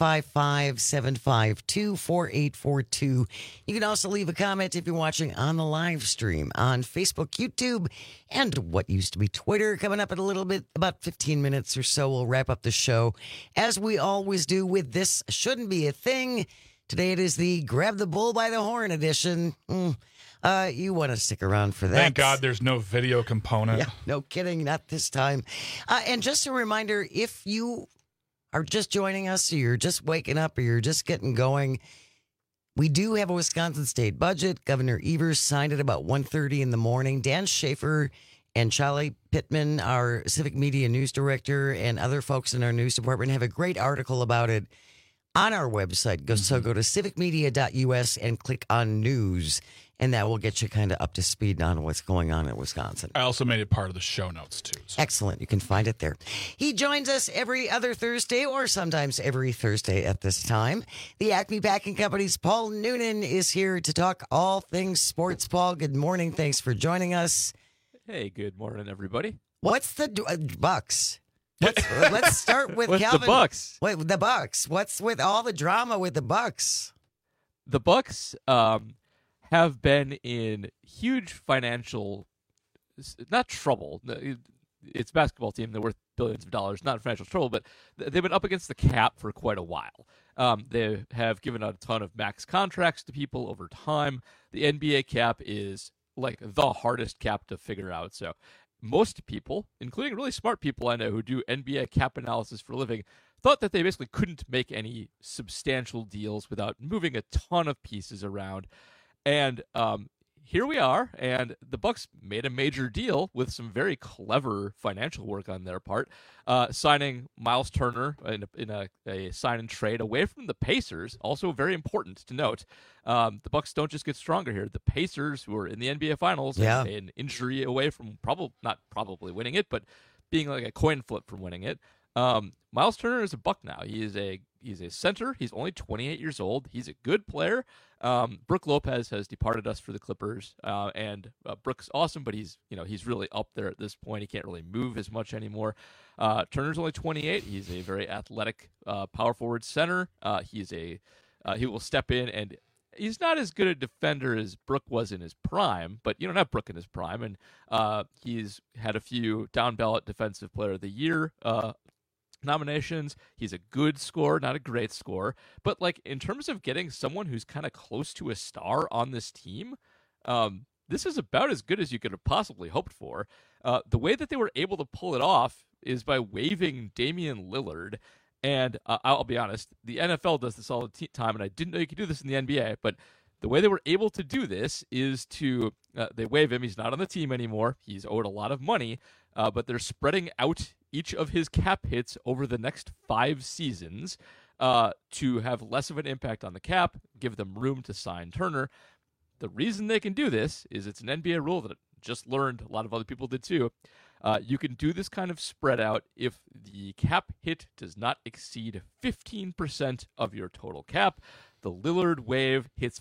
855-752-4842. You can also leave a comment if you're watching on the live stream on Facebook, YouTube, and what used to be Twitter. Coming up in a little bit, about 15 minutes or so, we'll wrap up the show, as we always do with This Shouldn't Be a Thing. Today it is the Grab the Bull by the Horn edition. You want to stick around for that. Thank God there's no video component. Yeah, no kidding, not this time. And just a reminder, if you are just joining us, or you're just waking up, or you're just getting going, we do have a Wisconsin state budget. Governor Evers signed it about 1:30 in the morning. Dan Schaefer and Charlie Pittman, our civic media news director, and other folks in our news department have a great article about it on our website. So go to civicmedia.us and click on news, and that will get you kind of up to speed on what's going on in Wisconsin. I also made it part of the show notes, too. So. Excellent. You can find it there. He joins us every other Thursday, or sometimes every Thursday at this time. The Acme Packing Company's Paul Noonan is here to talk all things sports. Paul, good morning. Thanks for joining us. Hey, good morning, everybody. What's the Bucks? Let's start with Calvin. The Bucks? Wait, the Bucks. What's with all the drama with the Bucks? The Bucks have been in huge financial, not trouble. It's a basketball team. They're worth billions of dollars, not financial trouble, but they've been up against the cap for quite a while. They have given out a ton of max contracts to people over time. The NBA cap is like the hardest cap to figure out. So most people, including really smart people I know who do NBA cap analysis for a living, thought that they basically couldn't make any substantial deals without moving a ton of pieces around. And here we are, and the Bucks made a major deal with some very clever financial work on their part, signing Miles Turner in a sign and trade away from the Pacers. Also very important to note, the Bucks don't just get stronger here. The Pacers, who are in the NBA Finals, an injury away from not probably winning it, but being like a coin flip from winning it. Miles Turner is a Buck now. He's a center. He's only 28 years old. He's a good player. Brook Lopez has departed us for the Clippers, and Brook's awesome, but he's really up there at this point. He can't really move as much anymore. Turner's only 28. He's a very athletic power forward center. He will step in, and he's not as good a defender as Brook was in his prime, but you don't have Brook in his prime, and he's had a few down ballot Defensive Player of the Year nominations. He's a good scorer, not a great scorer, but like in terms of getting someone who's kind of close to a star on this team, this is about as good as you could have possibly hoped for. The way that they were able to pull it off is by waiving Damian Lillard. And I'll be honest, the NFL does this all the time, and I didn't know you could do this in the NBA, but the way they were able to do this is to they waive him. He's not on the team anymore. He's owed a lot of money, but they're spreading out each of his cap hits over the next 5 seasons to have less of an impact on the cap, give them room to sign Turner. The reason they can do this is it's an NBA rule that I just learned, a lot of other people did too. You can do this kind of spread out if the cap hit does not exceed 15% of your total cap. The Lillard waive hits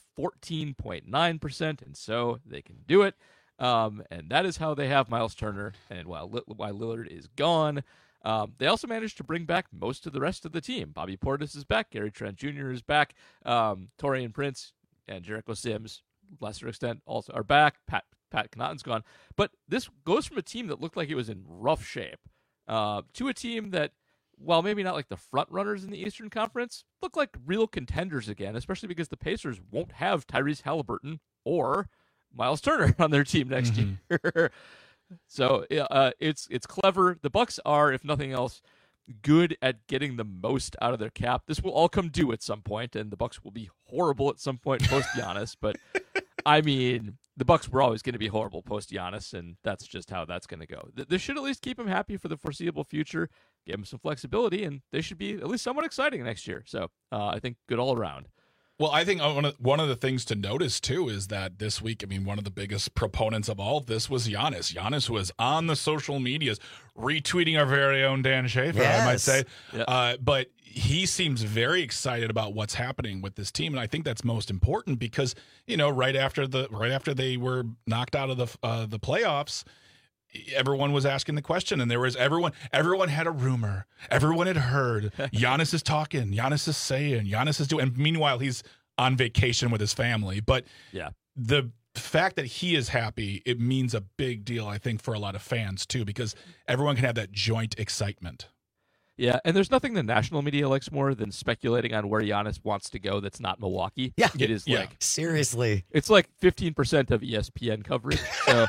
14.9%, and so they can do it. And that is how they have Miles Turner. And while Lillard is gone, they also managed to bring back most of the rest of the team. Bobby Portis is back. Gary Trent Jr. is back. Taurean Prince and Jericho Sims, lesser extent, also are back. Pat Connaughton's gone. But this goes from a team that looked like it was in rough shape to a team that, while maybe not like the front runners in the Eastern Conference, look like real contenders again, especially because the Pacers won't have Tyrese Halliburton or Miles Turner on their team next year. So it's clever. The Bucks are, if nothing else, good at getting the most out of their cap. This will all come due at some point, and the Bucks will be horrible at some point post Giannis. But I mean, the Bucks were always going to be horrible post Giannis, and that's just how that's going to go. This should at least keep him happy for the foreseeable future, give him some flexibility, and they should be at least somewhat exciting next year. So I think good all around. Well, I think one of the things to notice, too, is that this week, I mean, one of the biggest proponents of all of this was Giannis. Giannis was on the social medias retweeting our very own Dan Schaefer, I might say. Yep. But he seems very excited about what's happening with this team, and I think that's most important because, you know, right after they were knocked out of the playoffs, everyone was asking the question, and there was everyone had a rumor. Everyone had heard Giannis is talking, Giannis is saying, Giannis is doing. And meanwhile, he's on vacation with his family. But the fact that he is happy, it means a big deal, I think, for a lot of fans too, because everyone can have that joint excitement. Yeah, and there's nothing the national media likes more than speculating on where Giannis wants to go that's not Milwaukee. Yeah. It is like... Seriously. It's like 15% of ESPN coverage. So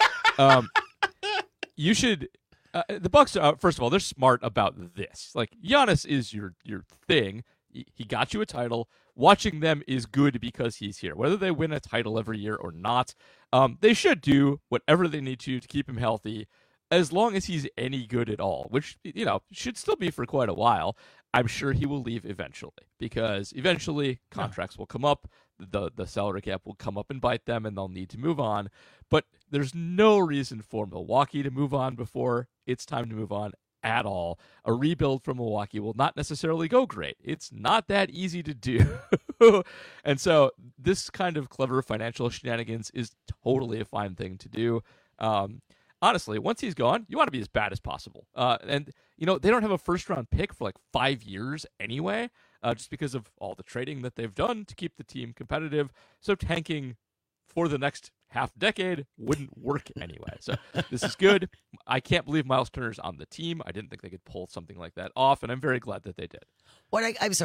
you should... the Bucks, first of all, they're smart about this. Like, Giannis is your thing. He got you a title. Watching them is good because he's here. Whether they win a title every year or not, they should do whatever they need to keep him healthy, as long as he's any good at all, which, you know, should still be for quite a while. I'm sure he will leave eventually, because eventually contracts will come up, the salary cap will come up and bite them, and they'll need to move on. But there's no reason for Milwaukee to move on before it's time to move on at all. A rebuild from Milwaukee will not necessarily go great. It's not that easy to do. And so this kind of clever financial shenanigans is totally a fine thing to do. Honestly, once he's gone, you want to be as bad as possible. And, you know, they don't have a first-round pick for like 5 years anyway, just because of all the trading that they've done to keep the team competitive. So tanking for the next half-decade wouldn't work anyway. So this is good. I can't believe Miles Turner's on the team. I didn't think they could pull something like that off, and I'm very glad that they did. What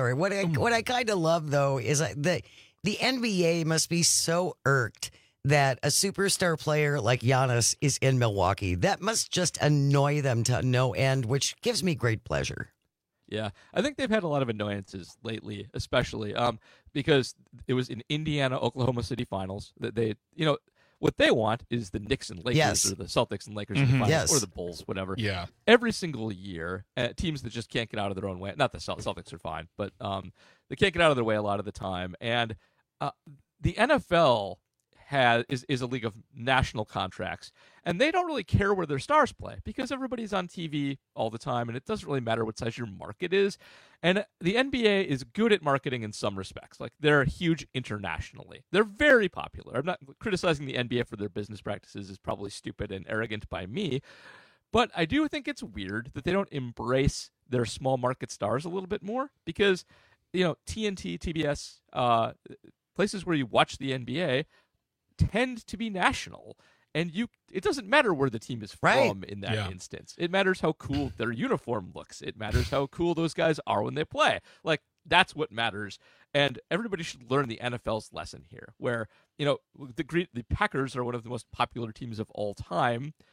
I kind of love, though, is the NBA must be so irked that a superstar player like Giannis is in Milwaukee. That must just annoy them to no end, which gives me great pleasure. Yeah, I think they've had a lot of annoyances lately, especially because it was in Indiana, Oklahoma City finals that they, you know, what they want is the Knicks and Lakers or the Celtics and Lakers in the finals or the Bulls, whatever. Yeah. Every single year, teams that just can't get out of their own way. Not the Celtics are fine, but they can't get out of their way a lot of the time. And the NFL is a league of national contracts, and they don't really care where their stars play because everybody's on TV all the time, and it doesn't really matter what size your market is. And the NBA is good at marketing in some respects. Like, they're huge internationally. They're very popular. I'm not criticizing the NBA for their business practices. Is probably stupid and arrogant by me, but I do think it's weird that they don't embrace their small market stars a little bit more, because, you know, TNT, TBS, places where you watch the NBA tend to be national, and it doesn't matter where the team is from in that instance. It matters how cool their uniform looks. It matters how cool those guys are when they play. Like, that's what matters, and everybody should learn the NFL's lesson here, where, you know, the Packers are one of the most popular teams of all time.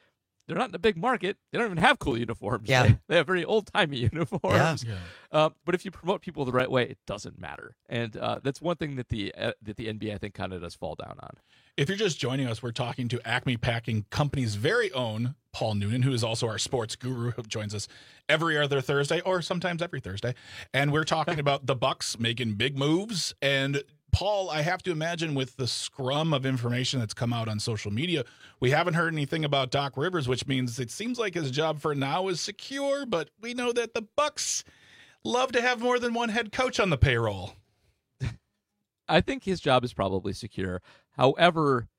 they're not in a big market. They don't even have cool uniforms. Yeah. They have very old-timey uniforms. Yeah. But if you promote people the right way, it doesn't matter. And that's one thing that the NBA, I think, kind of does fall down on. If you're just joining us, we're talking to Acme Packing Company's very own Paul Noonan, who is also our sports guru, who joins us every other Thursday or sometimes every Thursday. And we're talking about the Bucks making big moves. And Paul, I have to imagine with the scrum of information that's come out on social media, we haven't heard anything about Doc Rivers, which means it seems like his job for now is secure. But we know that the Bucks love to have more than one head coach on the payroll. I think his job is probably secure. However,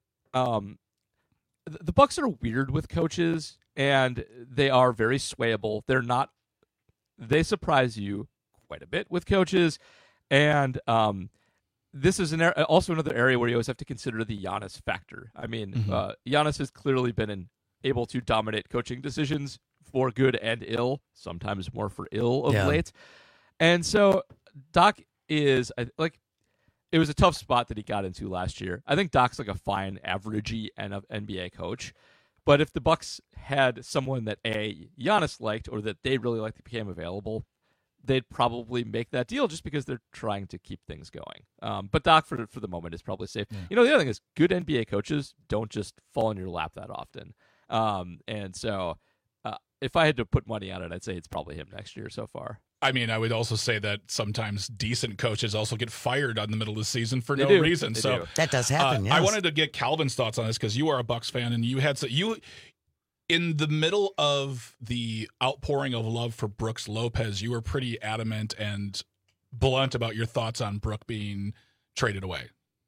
the Bucks are weird with coaches, and they are very swayable. They surprise you quite a bit with coaches, and this is also another area where you always have to consider the Giannis factor. I mean, Giannis has clearly been able to dominate coaching decisions for good and ill, sometimes more for ill of late. And so Doc is it was a tough spot that he got into last year. I think Doc's like a fine, averagey NBA coach. But if the Bucks had someone that Giannis liked or that they really liked that became available, they'd probably make that deal just because they're trying to keep things going. But Doc, for the moment, is probably safe. Yeah. The other thing is good NBA coaches don't just fall in your lap that often. And so if I had to put money on it, I'd say it's probably him next year so far. I mean, I would also say that sometimes decent coaches also get fired in the middle of the season for no reason. So that does happen. Yes. I wanted to get Calvin's thoughts on this because you are a Bucks fan, and you had in the middle of the outpouring of love for Brooks Lopez, you were pretty adamant and blunt about your thoughts on Brook being traded away.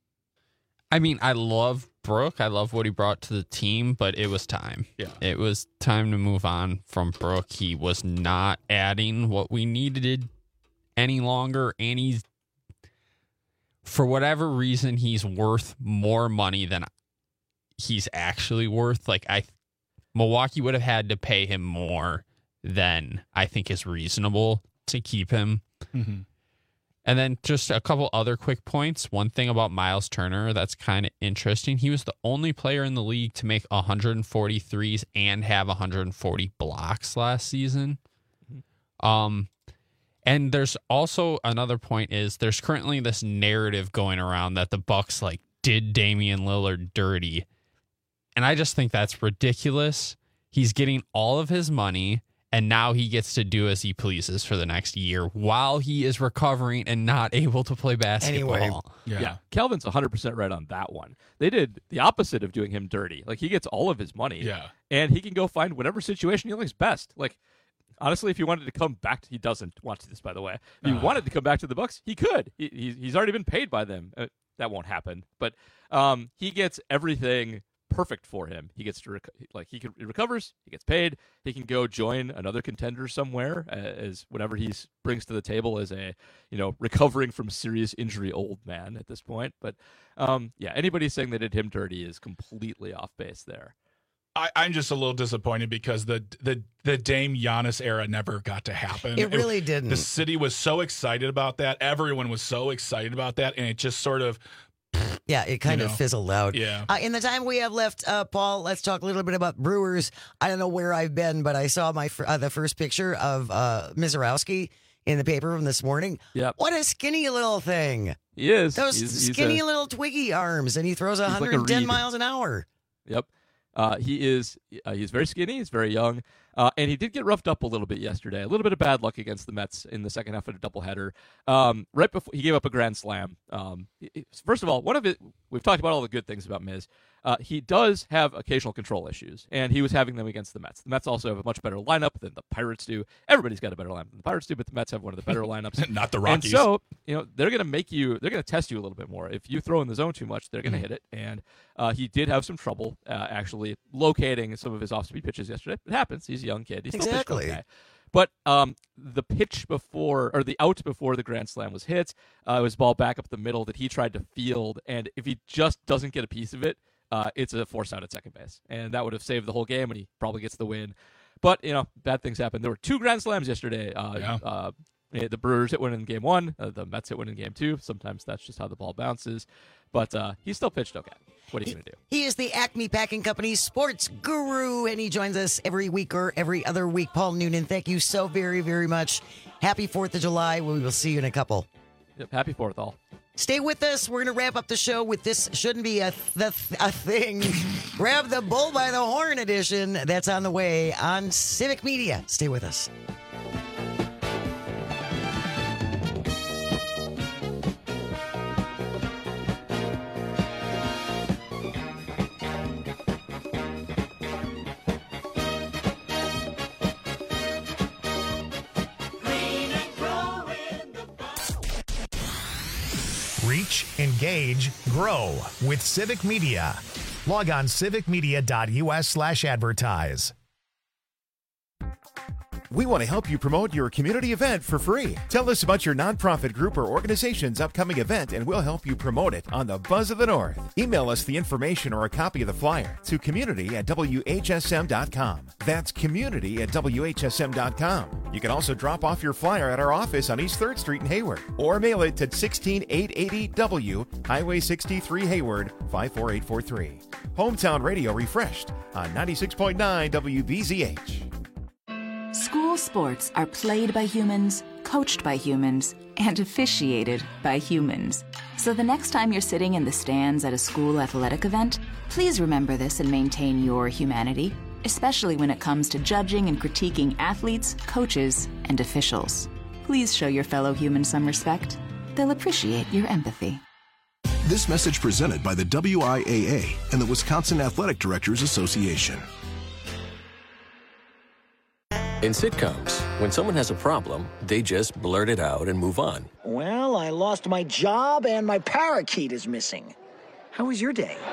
I mean, I love Brook. I love what he brought to the team, but it was time. Yeah. It was time to move on from Brook. He was not adding what we needed any longer, and for whatever reason, he's worth more money than he's actually worth. Milwaukee would have had to pay him more than I think is reasonable to keep him. Mm-hmm. And then just a couple other quick points. One thing about Miles Turner that's kind of interesting. He was the only player in the league to make 140 threes and have 140 blocks last season. And there's also another point is there's currently this narrative going around that the Bucks did Damian Lillard dirty. And I just think that's ridiculous. He's getting all of his money, and now he gets to do as he pleases for the next year while he is recovering and not able to play basketball. Anyway. Yeah. Calvin's 100% right on that one. They did the opposite of doing him dirty. He gets all of his money, and he can go find whatever situation he likes best. Honestly, if he wanted to come back, he doesn't want to this, by the way. If he wanted to come back to the Bucks, he could. He's already been paid by them. That won't happen. But he gets everything perfect for him. He gets to he recovers, he gets paid, he can go join another contender somewhere as whatever he brings to the table as a recovering from serious injury old man at this point. But anybody saying they did him dirty is completely off base there. I'm just a little disappointed because the Dame Giannis era never got to happen. It really didn't. The city was so excited about that. Everyone was so excited about that, and it just sort of it kind of fizzled out. Yeah. In the time we have left, Paul, let's talk a little bit about Brewers. I don't know where I've been, but I saw the first picture of Mizorowski in the paper from this morning. Yep. What a skinny little thing. He is. Those skinny little twiggy arms, and he throws 110 miles an hour. Yep. He's very skinny. He's very young. And he did get roughed up a little bit yesterday. A little bit of bad luck against the Mets in the second half of a doubleheader. Right before he gave up a grand slam. First of all, we've talked about all the good things about Miz. He does have occasional control isgushes, and he was having them against the Mets. The Mets also have a much better lineup than the Pirates do. Everybody's got a better lineup than the Pirates do, but the Mets have one of the better lineups. Not the Rockies. And so, they're going to test you a little bit more. If you throw in the zone too much, they're going to hit it. And he did have some trouble actually locating some of his off-speed pitches yesterday. It happens. He's a young kid. He's exactly. Still But the pitch the out before the grand slam was hit, was ball back up the middle that he tried to field. And if he just doesn't get a piece of it, it's a force out at second base. And that would have saved the whole game, and he probably gets the win. But, bad things happen. There were 2 grand slams yesterday. The Brewers hit one in game 1. The Mets hit one in game 2. Sometimes that's just how the ball bounces. But he still pitched okay. What are you going to do? He is the Acme Packing Company sports guru, and he joins us every week or every other week. Paul Noonan, thank you so very, very much. Happy 4th of July. We will see you in a couple. Yep, happy 4th, all. Stay with us. We're going to wrap up the show with this shouldn't be a thing. Grab the bull by the horn edition. That's on the way on Civic Media. Stay with us. Reach, engage, grow with Civic Media. Log on civicmedia.us/advertise. We want to help you promote your community event for free. Tell us about your nonprofit group or organization's upcoming event and we'll help you promote it on the Buzz of the North. Email us the information or a copy of the flyer to community@whsm.com. That's community@whsm.com. You can also drop off your flyer at our office on East 3rd Street in Hayward or mail it to 16880 W, Highway 63 Hayward, 54843. Hometown Radio refreshed on 96.9 WBZH. School sports are played by humans, coached by humans, and officiated by humans. So the next time you're sitting in the stands at a school athletic event, please remember this and maintain your humanity, especially when it comes to judging and critiquing athletes, coaches, and officials. Please show your fellow humans some respect. They'll appreciate your empathy. This message presented by the WIAA and the Wisconsin Athletic Directors Association. In sitcoms, when someone has a problem, they just blurt it out and move on. Well, I lost my job and my parakeet is missing. How was your day?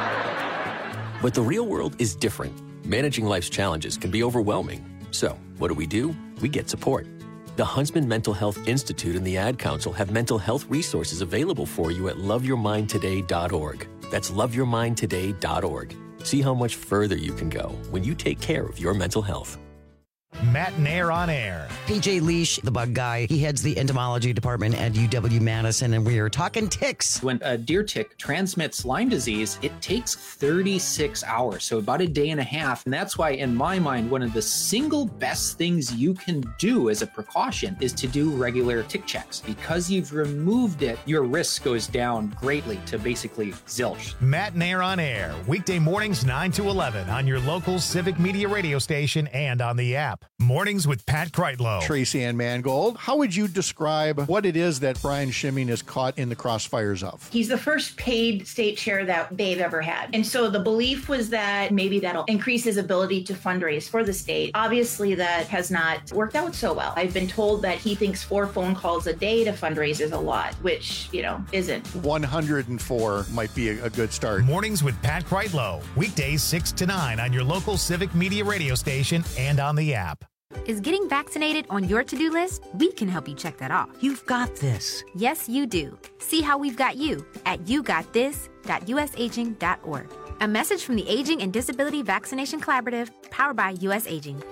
But the real world is different. Managing life's challenges can be overwhelming. So, what do? We get support. The Huntsman Mental Health Institute and the Ad Council have mental health resources available for you at loveyourmindtoday.org. That's loveyourmindtoday.org. See how much further you can go when you take care of your mental health. Matt Nair on air. PJ Leash, the bug guy, he heads the entomology department at UW-Madison, and we are talking ticks. When a deer tick transmits Lyme disease, it takes 36 hours, so about a day and a half. And that's why, in my mind, one of the single best things you can do as a precaution is to do regular tick checks. Because you've removed it, your risk goes down greatly to basically zilch. Matt Nair on air, weekday mornings 9 to 11 on your local Civic Media radio station and on the app. Mornings with Pat Kreitlow. Tracy Ann Mangold, how would you describe what it is that Brian Schimming is caught in the crossfires of? He's the first paid state chair that they've ever had. And so the belief was that maybe that'll increase his ability to fundraise for the state. Obviously, that has not worked out so well. I've been told that he thinks 4 phone calls a day to fundraise is a lot, which, isn't. 104 might be a good start. Mornings with Pat Kreitlow. Weekdays 6 to 9 on your local Civic Media radio station and on the app. Is getting vaccinated on your to-do list? We can help you check that off. You've got this. Yes, you do. See how we've got you at yougotthis.usaging.org. A message from the Aging and Disability Vaccination Collaborative, powered by US Aging.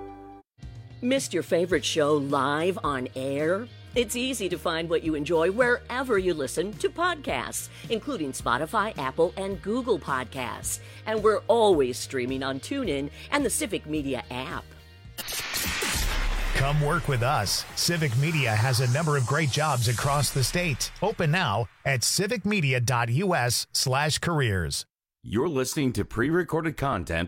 Missed your favorite show live on air? It's easy to find what you enjoy wherever you listen to podcasts, including Spotify, Apple, and Google Podcasts. And we're always streaming on TuneIn and the Civic Media app. Come work with us. Civic Media has a number of great jobs across the state. Open now at civicmedia.us/careers. You're listening to pre-recorded content.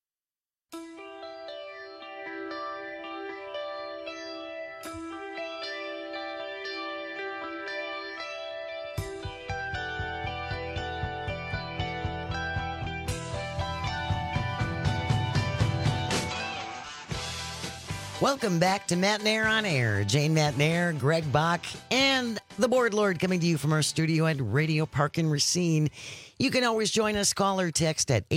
Welcome back to Matt Nair on Air. Jane Matt Nair, Greg Bach, and the Board Lord coming to you from our studio at Radio Park in Racine. You can always join us. Call or text at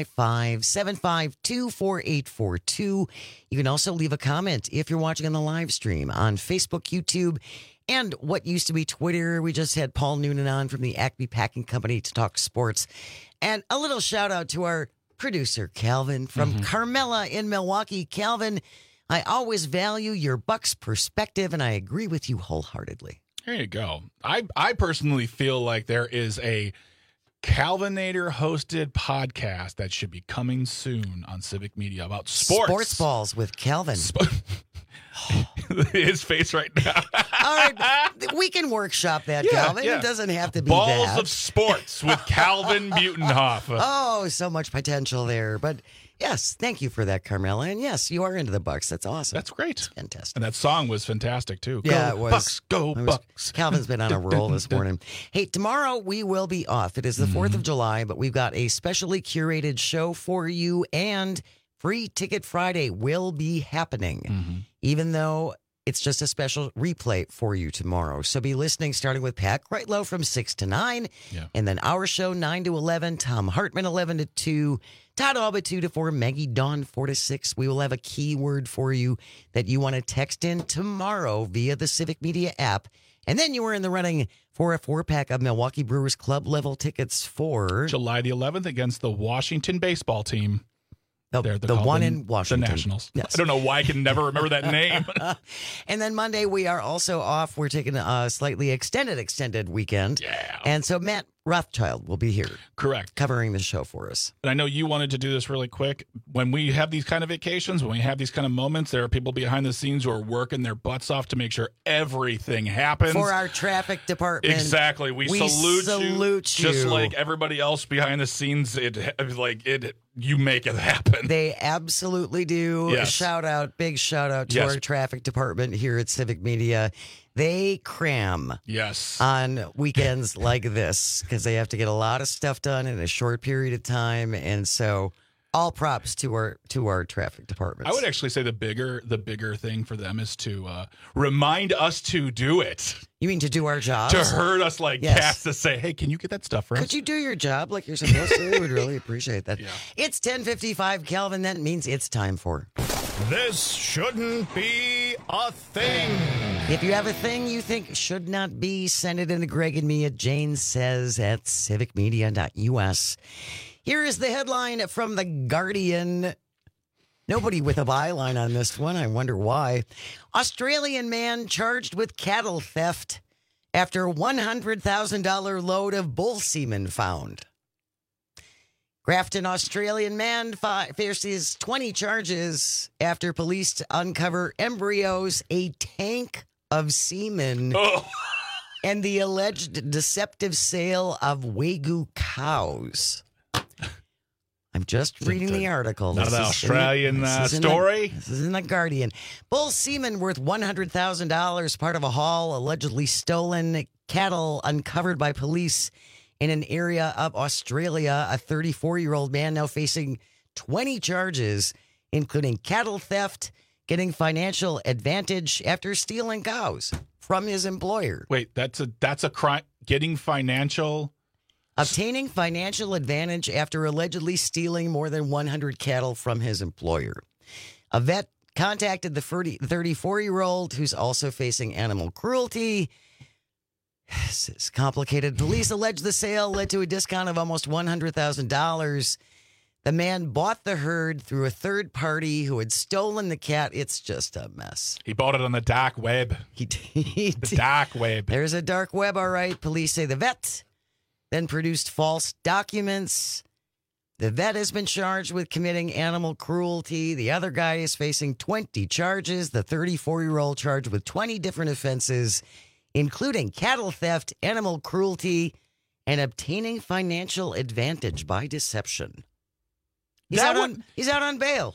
855-752-4842. You can also leave a comment if you're watching on the live stream on Facebook, YouTube, and what used to be Twitter. We just had Paul Noonan on from the Acme Packing Company to talk sports. And a little shout out to our producer, Calvin, from Carmela in Milwaukee. Calvin, I always value your Bucks perspective, and I agree with you wholeheartedly. There you go. I personally feel like there is a Calvinator hosted podcast that should be coming soon on Civic Media about sports. Sports Balls with Calvin. His face right now. All right, we can workshop that, Calvin. It doesn't have to be Balls that. of Sports with Calvin Butenhoff. Oh, so much potential there. But yes, thank you for that, Carmela. And yes, you are into the Bucks. That's awesome. That's great. That's fantastic. And that song was fantastic, too. Yeah, Go it was. Bucks, go Bucks. Calvin's been on a roll this morning. Hey, tomorrow we will be off. It is the 4th of July, but we've got a specially curated show for you, and Free Ticket Friday will be happening, even though it's just a special replay for you tomorrow. So be listening, starting with Pat Greitlow from 6 to 9, and then our show 9 to 11, Tom Hartman 11 to 2, Todd Alba 2 to 4, Maggie Dawn 4 to 6. We will have a keyword for you that you want to text in tomorrow via the Civic Media app. And then you were in the running for a 4-pack of Milwaukee Brewers Club level tickets for July the 11th against the Washington baseball team. The one in Washington. The Nationals. Yes. I don't know why I can never remember that name. And then Monday, we are also off. We're taking a slightly extended weekend. Yeah. And so Matt Rothschild will be here. Correct. Covering the show for us. And I know you wanted to do this really quick. When we have these kind of vacations, when we have these kind of moments, there are people behind the scenes who are working their butts off to make sure everything happens. For our traffic department. Exactly. We salute you. Just like everybody else behind the scenes, you make it happen. They absolutely do. Yes. Big shout out to our traffic department here at Civic Media. They cram on weekends like this because they have to get a lot of stuff done in a short period of time. And so all props to our traffic departments. I would actually say the bigger thing for them is to remind us to do it. You mean to do our jobs? To hurt us like cats to say, hey, can you get that stuff for us? Could you do your job like you're supposed to? We would really appreciate that. It's 10:55, Calvin. That means it's time for... This shouldn't be a thing. If you have a thing you think should not be, send it into Greg and me at janesays@civicmedia.us. Here is the headline from The Guardian. Nobody with a byline on this one. I wonder why. Australian man charged with cattle theft after $100,000 load of bull semen found. Grafton Australian man faces 20 charges after police uncover embryos, a tank of semen, and the alleged deceptive sale of Wagyu cows. I'm just reading the article. Not an Australian story? This is in The Guardian. Bull semen worth $100,000, part of a haul, allegedly stolen cattle uncovered by police in an area of Australia. A 34-year-old man now facing 20 charges, including cattle theft, getting financial advantage after stealing cows from his employer. Wait, that's a crime. Getting financial... Obtaining financial advantage after allegedly stealing more than 100 cattle from his employer. A vet contacted the 34-year-old, who's also facing animal cruelty. This is complicated. Police allege the sale led to a discount of almost $100,000. The man bought the herd through a third party who had stolen the cat. It's just a mess. He bought it on the dark web. The dark web. There's a dark web, all right. Police say the vet then produced false documents. The vet has been charged with committing animal cruelty. The other guy is facing 20 charges. The 34-year-old charged with 20 different offenses, including cattle theft, animal cruelty, and obtaining financial advantage by deception. He's out on bail.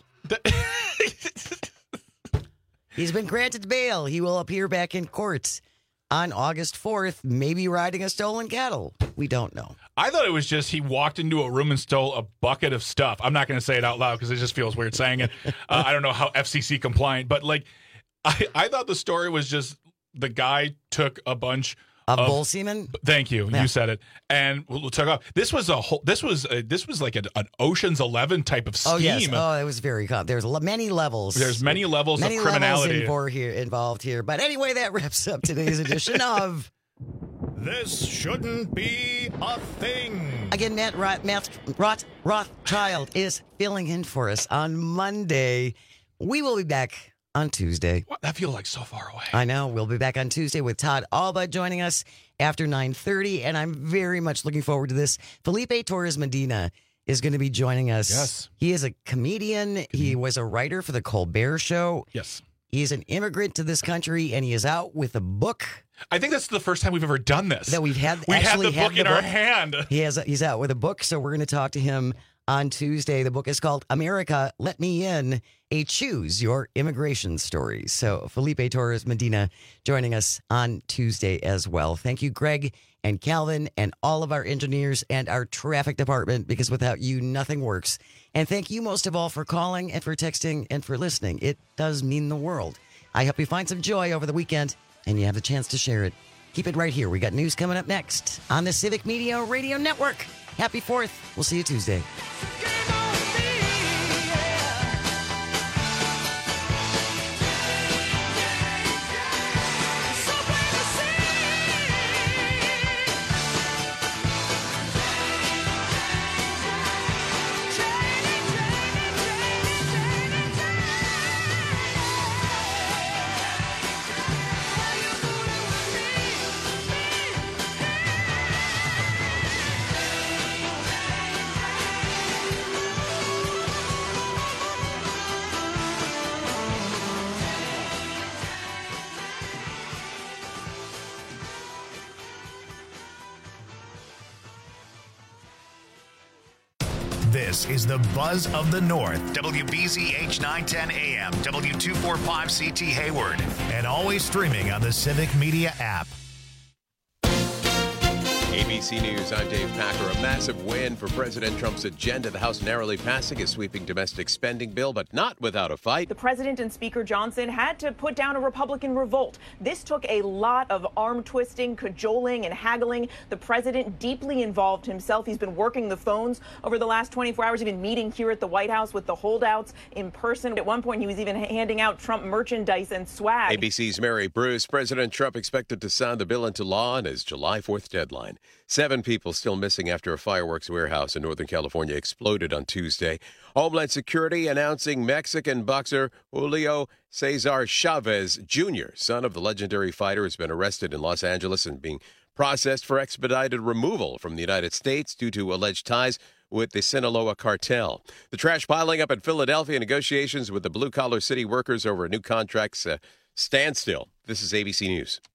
He's been granted bail. He will appear back in court on August 4th, maybe riding a stolen cattle. We don't know. I thought it was just he walked into a room and stole a bucket of stuff. I'm not going to say it out loud because it just feels weird saying it. I don't know how FCC compliant, but I thought the story was just the guy took a bunch of bull semen. Thank you. Yeah. You said it. And we'll talk about this was like an Ocean's 11 type of scheme. Oh yes. Oh, it was very. There's many levels. There's many levels of criminality involved here. But anyway, that wraps up today's edition of This Shouldn't Be a Thing. Again, Matt Rothschild is filling in for us on Monday. We will be back on Tuesday. What? That feels like so far away. I know. We'll be back on Tuesday with Todd Alba joining us after 9:30, and I'm very much looking forward to this. Felipe Torres Medina is going to be joining us. Yes. He is a comedian. He was a writer for the Colbert Show. Yes. He's an immigrant to this country, and he is out with a book. I think that's the first time we've ever done this. That we've had. We actually have the book in our hand. He's out with a book, so we're going to talk to him on Tuesday. The book is called America, Let Me In, a Choose Your Immigration Story. So Felipe Torres Medina joining us on Tuesday as well. Thank you, Greg and Calvin and all of our engineers and our traffic department, because without you, nothing works. And thank you most of all for calling and for texting and for listening. It does mean the world. I hope you find some joy over the weekend and you have a chance to share it. Keep it right here. We got news coming up next on the Civic Media Radio Network. Happy 4th. We'll see you Tuesday. This is the Buzz of the North. WBZH 910 AM, W245CT Hayward, and always streaming on the Civic Media app. ABC News, I'm Dave Packer. A massive win for President Trump's agenda. The House narrowly passing a sweeping domestic spending bill, but not without a fight. The president and Speaker Johnson had to put down a Republican revolt. This took a lot of arm twisting, cajoling, and haggling. The president deeply involved himself. He's been working the phones over the last 24 hours. He's been meeting here at the White House with the holdouts in person. At one point, he was even handing out Trump merchandise and swag. ABC's Mary Bruce. President Trump expected to sign the bill into law on his July 4th deadline. 7 people still missing after a fireworks warehouse in Northern California exploded on Tuesday. Homeland Security announcing Mexican boxer Julio Cesar Chavez Jr., son of the legendary fighter, has been arrested in Los Angeles and being processed for expedited removal from the United States due to alleged ties with the Sinaloa cartel. The trash piling up in Philadelphia, negotiations with the blue-collar city workers over new contracts standstill. This is ABC News.